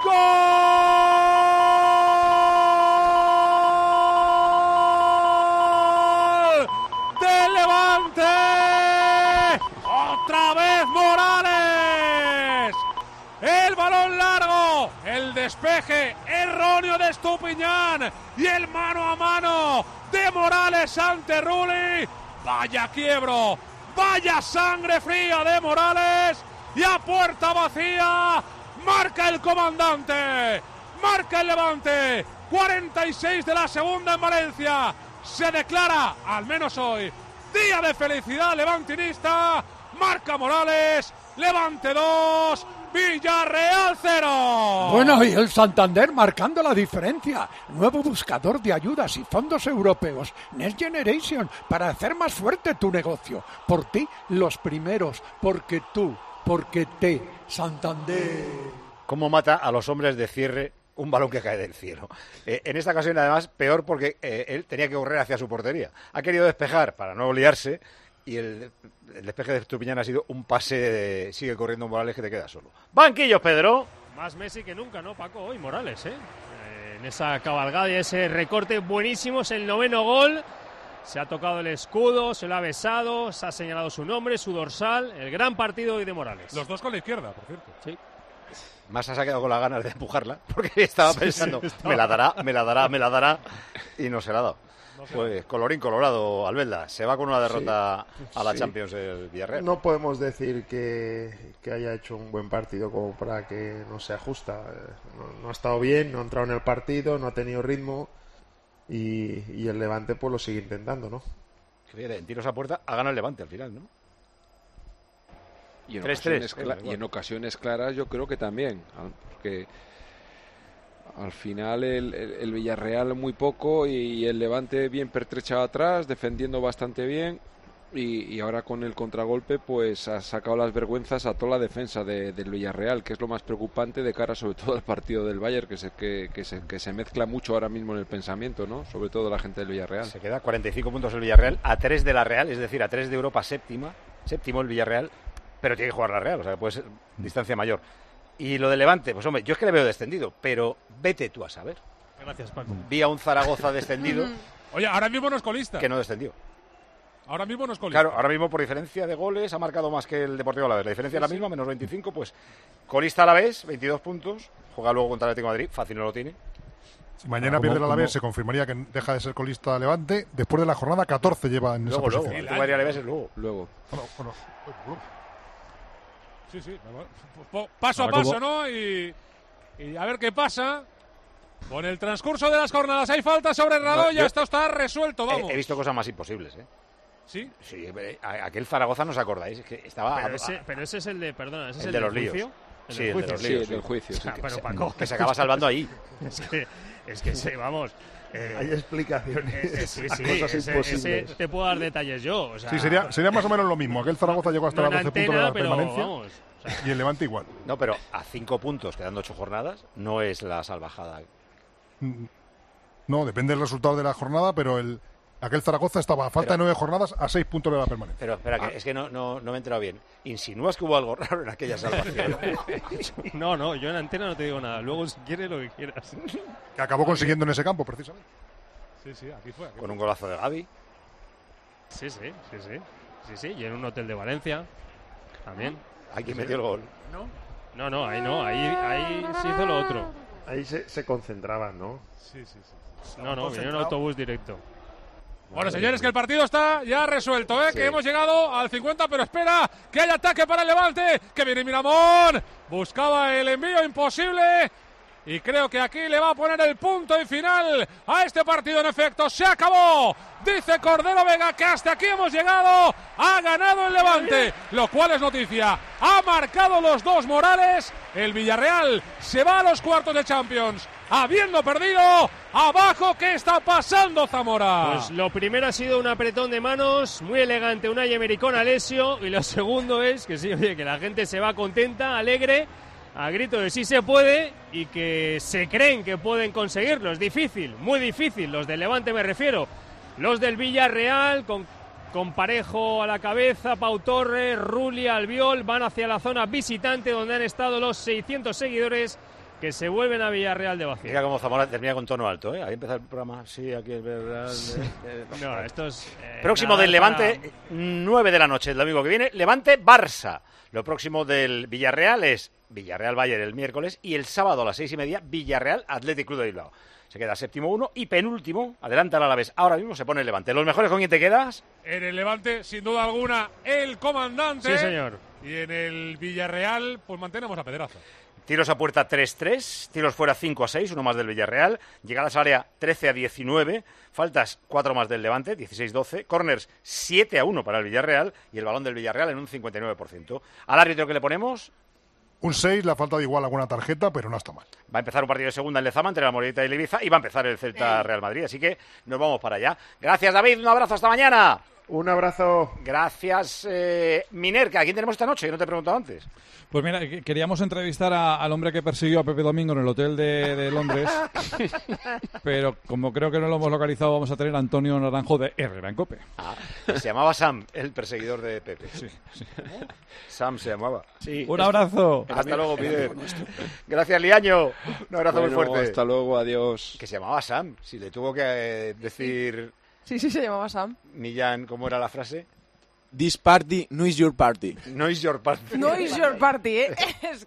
¡Gol! ¡Del Levante! ¡Otra vez Morales! El balón largo, el despeje erróneo de Estupiñán y el mano a mano de Morales ante Rulli. Vaya quiebro, vaya sangre fría de Morales. y a puerta vacía marca el comandante, marca el Levante. 46 de la segunda en Valencia. Se declara, al menos hoy, día de felicidad levantinista. Marca Morales, Levante 2, Villarreal 0. Bueno, y el Santander marcando la diferencia. Nuevo buscador de ayudas y fondos europeos, Next Generation, para hacer más fuerte tu negocio. Por ti, los primeros, porque tú, porque te, Santander. ¿Cómo mata a los hombres de cierre un balón que cae del cielo? En esta ocasión, además, peor porque él tenía que correr hacia su portería. Ha querido despejar para no liarse y el despeje de Estupiñán ha sido un pase sigue corriendo Morales que te queda solo. Banquillos, Pedro. Más Messi que nunca, ¿no, Paco? Hoy Morales, en esa cabalgada y ese recorte buenísimo, es el 9º gol. Se ha tocado el escudo, se lo ha besado, se ha señalado su nombre, su dorsal. El gran partido hoy de Morales. Los dos con la izquierda, por cierto. Sí. Más se ha quedado con las ganas de empujarla porque estaba pensando, me la dará y no se la ha dado. Pues colorín colorado, Albelda, se va con una derrota a la Champions el Villarreal. No podemos decir que haya hecho un buen partido como para que no se ajusta. No ha estado bien, no ha entrado en el partido, no ha tenido ritmo y el Levante pues lo sigue intentando, ¿no? Fíjate, en tiros a puerta ha ganado el Levante al final, ¿no? Y en ocasiones claras yo creo que también, porque al final el Villarreal muy poco y el Levante bien pertrechado atrás, defendiendo bastante bien y ahora con el contragolpe pues ha sacado las vergüenzas a toda la defensa del Villarreal, que es lo más preocupante de cara sobre todo al partido del Bayern, que se mezcla mucho ahora mismo en el pensamiento, ¿no? Sobre todo la gente del Villarreal. Se queda 45 puntos el Villarreal, a 3 de la Real, es decir, a 3 de Europa séptimo el Villarreal, pero tiene que jugar la Real, o sea, puede ser distancia mayor. Y lo de Levante, pues hombre, yo es que le veo descendido, pero vete tú a saber. Gracias, Paco. Vi a un Zaragoza descendido. Oye, ahora mismo no es colista. Que no descendió. Ahora mismo no es colista. Claro, ahora mismo por diferencia de goles ha marcado más que el Deportivo Alavés. La diferencia es la misma, menos 25, pues colista Alavés, 22 puntos. Juega luego contra el Atlético de Madrid, fácil no lo tiene. Si mañana pierde el Alavés, se confirmaría que deja de ser colista Levante. Después de la jornada 14 lleva en esa posición. El Madrid Alavés es luego. Bueno. Sí. Paso a paso, ¿no? Y a ver qué pasa. Con el transcurso de las jornadas hay falta sobre Radoya, esto está resuelto, vamos. He visto cosas más imposibles, ¿eh? ¿Sí? Sí, aquel Zaragoza, ¿no os acordáis? Es que estaba... Pero ese es el de, perdona, ese es el de los líos. Juicio. Sí, el de los líos. Sí, del juicio. Sí, pero Paco, que se acaba salvando ahí. es que sí, vamos... hay explicaciones sí, cosas imposibles. Te puedo dar detalles yo. O sea, sí, sería más o menos lo mismo. Aquel Zaragoza llegó hasta los 12 puntos de la permanencia. Vamos, o sea, y el Levante igual. No, pero a 5 puntos, quedando 8 jornadas, no es la salvajada. No, depende del resultado de la jornada, pero aquel Zaragoza estaba a falta de 9 jornadas a 6 puntos de la permanencia. Pero espera, que es que no me he enterado bien. ¿Insinúas que hubo algo raro en aquella salvación? No, yo en antena no te digo nada. Luego, si quieres, lo que quieras. Que acabó consiguiendo en ese campo, precisamente. Sí, aquí fue. Con un golazo de Gavi. Sí, y en un hotel de Valencia también. Aquí metió el gol. No, ahí se hizo lo otro. Ahí se concentraban, ¿no? Sí. No, vino en autobús directo. Bueno, señores, que el partido está ya resuelto, ¿eh? Sí. Que hemos llegado al 50, pero espera, que hay ataque para el Levante, que viene Miramón, buscaba el envío imposible y creo que aquí le va a poner el punto y final a este partido. En efecto, se acabó, dice Cordero Vega que hasta aquí hemos llegado, ha ganado el Levante, lo cual es noticia, ha marcado los dos Morales, el Villarreal se va a los cuartos de Champions. Habiendo perdido, abajo, ¿qué está pasando, Zamora? Pues lo primero ha sido un apretón de manos, muy elegante, una Emery con Alessio, y lo segundo es que sí, oye, que la gente se va contenta, alegre, a grito de sí se puede, y que se creen que pueden conseguirlo. Es difícil, muy difícil, los del Levante me refiero, los del Villarreal, con Parejo a la cabeza, Pau Torres, Rulli, Albiol, van hacia la zona visitante donde han estado los 600 seguidores que se vuelven a Villarreal de vacío. Mira cómo Zamora termina con tono alto, ¿eh? Ahí empieza el programa. Sí, aquí es verdad. No, esto es... próximo del Levante, 9 de la noche, el domingo que viene, Levante-Barça. Lo próximo del Villarreal es Villarreal-Bayern el miércoles y el sábado a las 6:30, Villarreal-Athletic Club de Bilbao. Se queda séptimo 1 y penúltimo, adelanta el Alavés. Ahora mismo se pone el Levante. ¿Los mejores con quién te quedas? En el Levante, sin duda alguna, el comandante. Sí, señor. Y en el Villarreal, pues mantenemos a Pedraza. Tiros a puerta 3-3, tiros fuera 5-6, uno más del Villarreal, llegadas al área 13-19, faltas 4 más del Levante, 16-12, corners 7-1 para el Villarreal y el balón del Villarreal en un 59%. ¿Al árbitro que le ponemos? Un 6, le ha faltado igual alguna tarjeta, pero no está mal. Va a empezar un partido de segunda en Lezama entre la Morevieta y el Ibiza y va a empezar el Celta Real Madrid, así que nos vamos para allá. Gracias, David, un abrazo, hasta mañana. Un abrazo. Gracias, Miner, ¿a quién tenemos esta noche? Que no te he preguntado antes. Pues mira, queríamos entrevistar al hombre que persiguió a Pepe Domingo en el hotel de Londres, pero como creo que no lo hemos localizado, vamos a tener a Antonio Naranjo de Herrera en COPE. Se llamaba Sam, el perseguidor de Pepe. Sí. Sam se llamaba. Sí. Un abrazo. Hasta luego, Miner. Gracias, Liaño. Un abrazo muy fuerte. Hasta luego, adiós. Que se llamaba Sam, si le tuvo que decir... Sí, se llamaba Sam. Millán, ¿cómo era la frase? This party no is your party. No is your party. No is your party, ¿eh? Es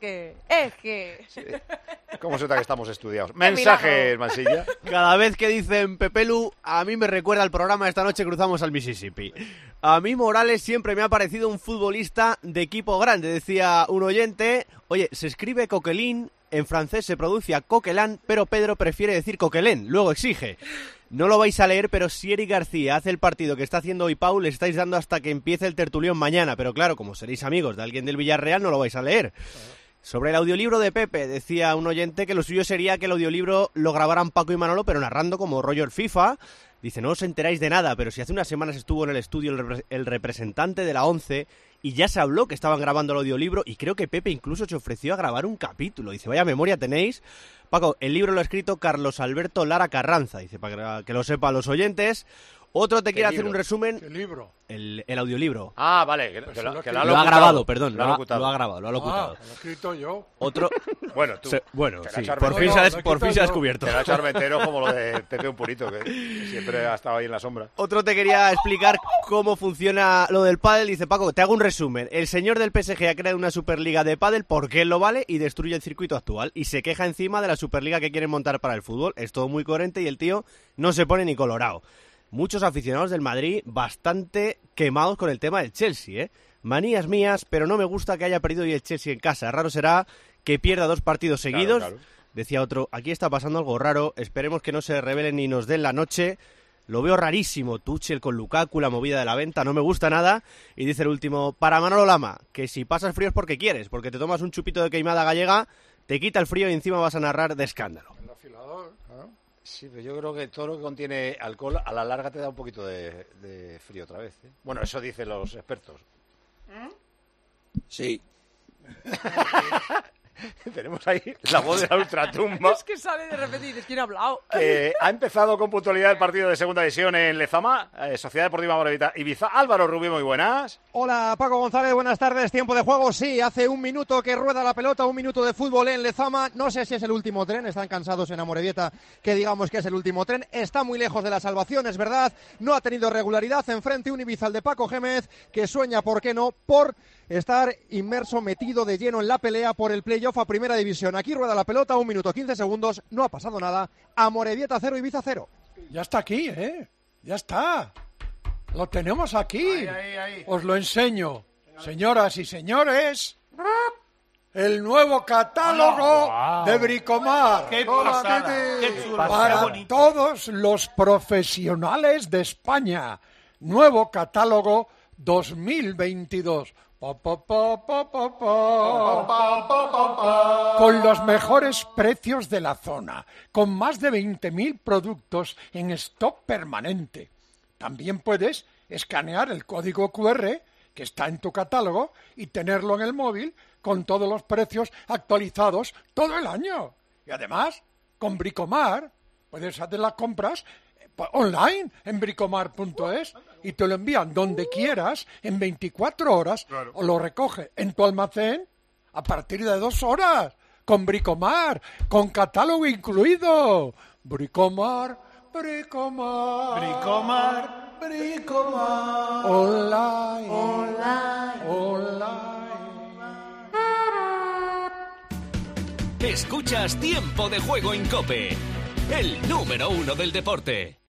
que... Sí. ¿Cómo se nota que estamos estudiados? Mensaje, Mansilla. Cada vez que dicen Pepelu, a mí me recuerda al programa Esta noche cruzamos al Mississippi. A mí Morales siempre me ha parecido un futbolista de equipo grande, decía un oyente. Oye, se escribe Coquelin, en francés se pronuncia Coquelin, pero Pedro prefiere decir Coquelin, luego exige. No lo vais a leer, pero si Eric García hace el partido que está haciendo hoy Pau, le estáis dando hasta que empiece el tertulión mañana. Pero claro, como seréis amigos de alguien del Villarreal, no lo vais a leer. Sobre el audiolibro de Pepe, decía un oyente que lo suyo sería que el audiolibro lo grabaran Paco y Manolo, pero narrando como rollo el FIFA. Dice, no os enteráis de nada, pero si hace unas semanas estuvo en el estudio el representante de la ONCE y ya se habló que estaban grabando el audiolibro y creo que Pepe incluso se ofreció a grabar un capítulo. Dice, vaya memoria tenéis. Paco, el libro lo ha escrito Carlos Alberto Lara Carranza, dice, para que lo sepan los oyentes. Otro te quiere hacer un resumen. ¿Qué libro? El audiolibro. Ah, vale. Que lo ha grabado, perdón. Lo ha grabado, lo ha locutado. Lo he escrito yo. Otro. Bueno, tú. Sí, por fin se ha descubierto. Te lo ha hecho Armentero como lo de Pepe un Purito, que siempre ha estado ahí en la sombra. Otro te quería explicar cómo funciona lo del pádel. Dice, Paco, te hago un resumen. El señor del PSG ha creado una Superliga de pádel porque él lo vale y destruye el circuito actual. Y se queja encima de la Superliga que quieren montar para el fútbol. Es todo muy coherente y el tío no se pone ni colorado. Muchos aficionados del Madrid bastante quemados con el tema del Chelsea, ¿eh? Manías mías, pero no me gusta que haya perdido hoy el Chelsea en casa. Raro será que pierda 2 partidos seguidos. Claro. Decía otro, aquí está pasando algo raro, esperemos que no se revelen ni nos den la noche. Lo veo rarísimo, Tuchel con Lukaku, la movida de la venta, no me gusta nada. Y dice el último, para Manolo Lama, que si pasas frío es porque quieres, porque te tomas un chupito de queimada gallega, te quita el frío y encima vas a narrar de escándalo. Sí, pero yo creo que todo lo que contiene alcohol a la larga te da un poquito de frío otra vez, ¿eh? Bueno, eso dicen los expertos. Sí. Tenemos ahí la voz de la ultratumba. Es que sale de repente y dices, ¿quién ha hablado? Ha empezado con puntualidad el partido de segunda división en Lezama, Sociedad Deportiva Morevieta Ibiza. Álvaro Rubí, muy buenas. Hola, Paco González, buenas tardes. Tiempo de juego, sí, hace un minuto que rueda la pelota, un minuto de fútbol en Lezama. No sé si es el último tren, están cansados en Amorebieta que digamos que es el último tren. Está muy lejos de la salvación, es verdad. No ha tenido regularidad. Enfrente un Ibiza, el de Paco Gémez, que sueña, ¿por qué no?, por estar inmerso, metido de lleno en la pelea por el playoff a Primera División. Aquí rueda la pelota, 1 minuto 15 segundos, no ha pasado nada. Amorebieta 0, Ibiza 0. Ya está aquí, ¿eh? Ya está. Lo tenemos aquí. Ahí. Os lo enseño. Señoras y señores, el nuevo catálogo de Bricomar. ¡Qué pasada! ¡Qué chulo! Para todos los profesionales de España. Nuevo catálogo 2022. Con los mejores precios de la zona, con más de 20.000 productos en stock permanente. También puedes escanear el código QR que está en tu catálogo y tenerlo en el móvil con todos los precios actualizados todo el año. Y además, con Bricomar puedes hacer las compras online en bricomar.es y te lo envían donde quieras en 24 horas o lo recoge en tu almacén a partir de 2 horas con Bricomar, con catálogo incluido. Bricomar. Online. Escuchas Tiempo de Juego en COPE, el número 1 del deporte.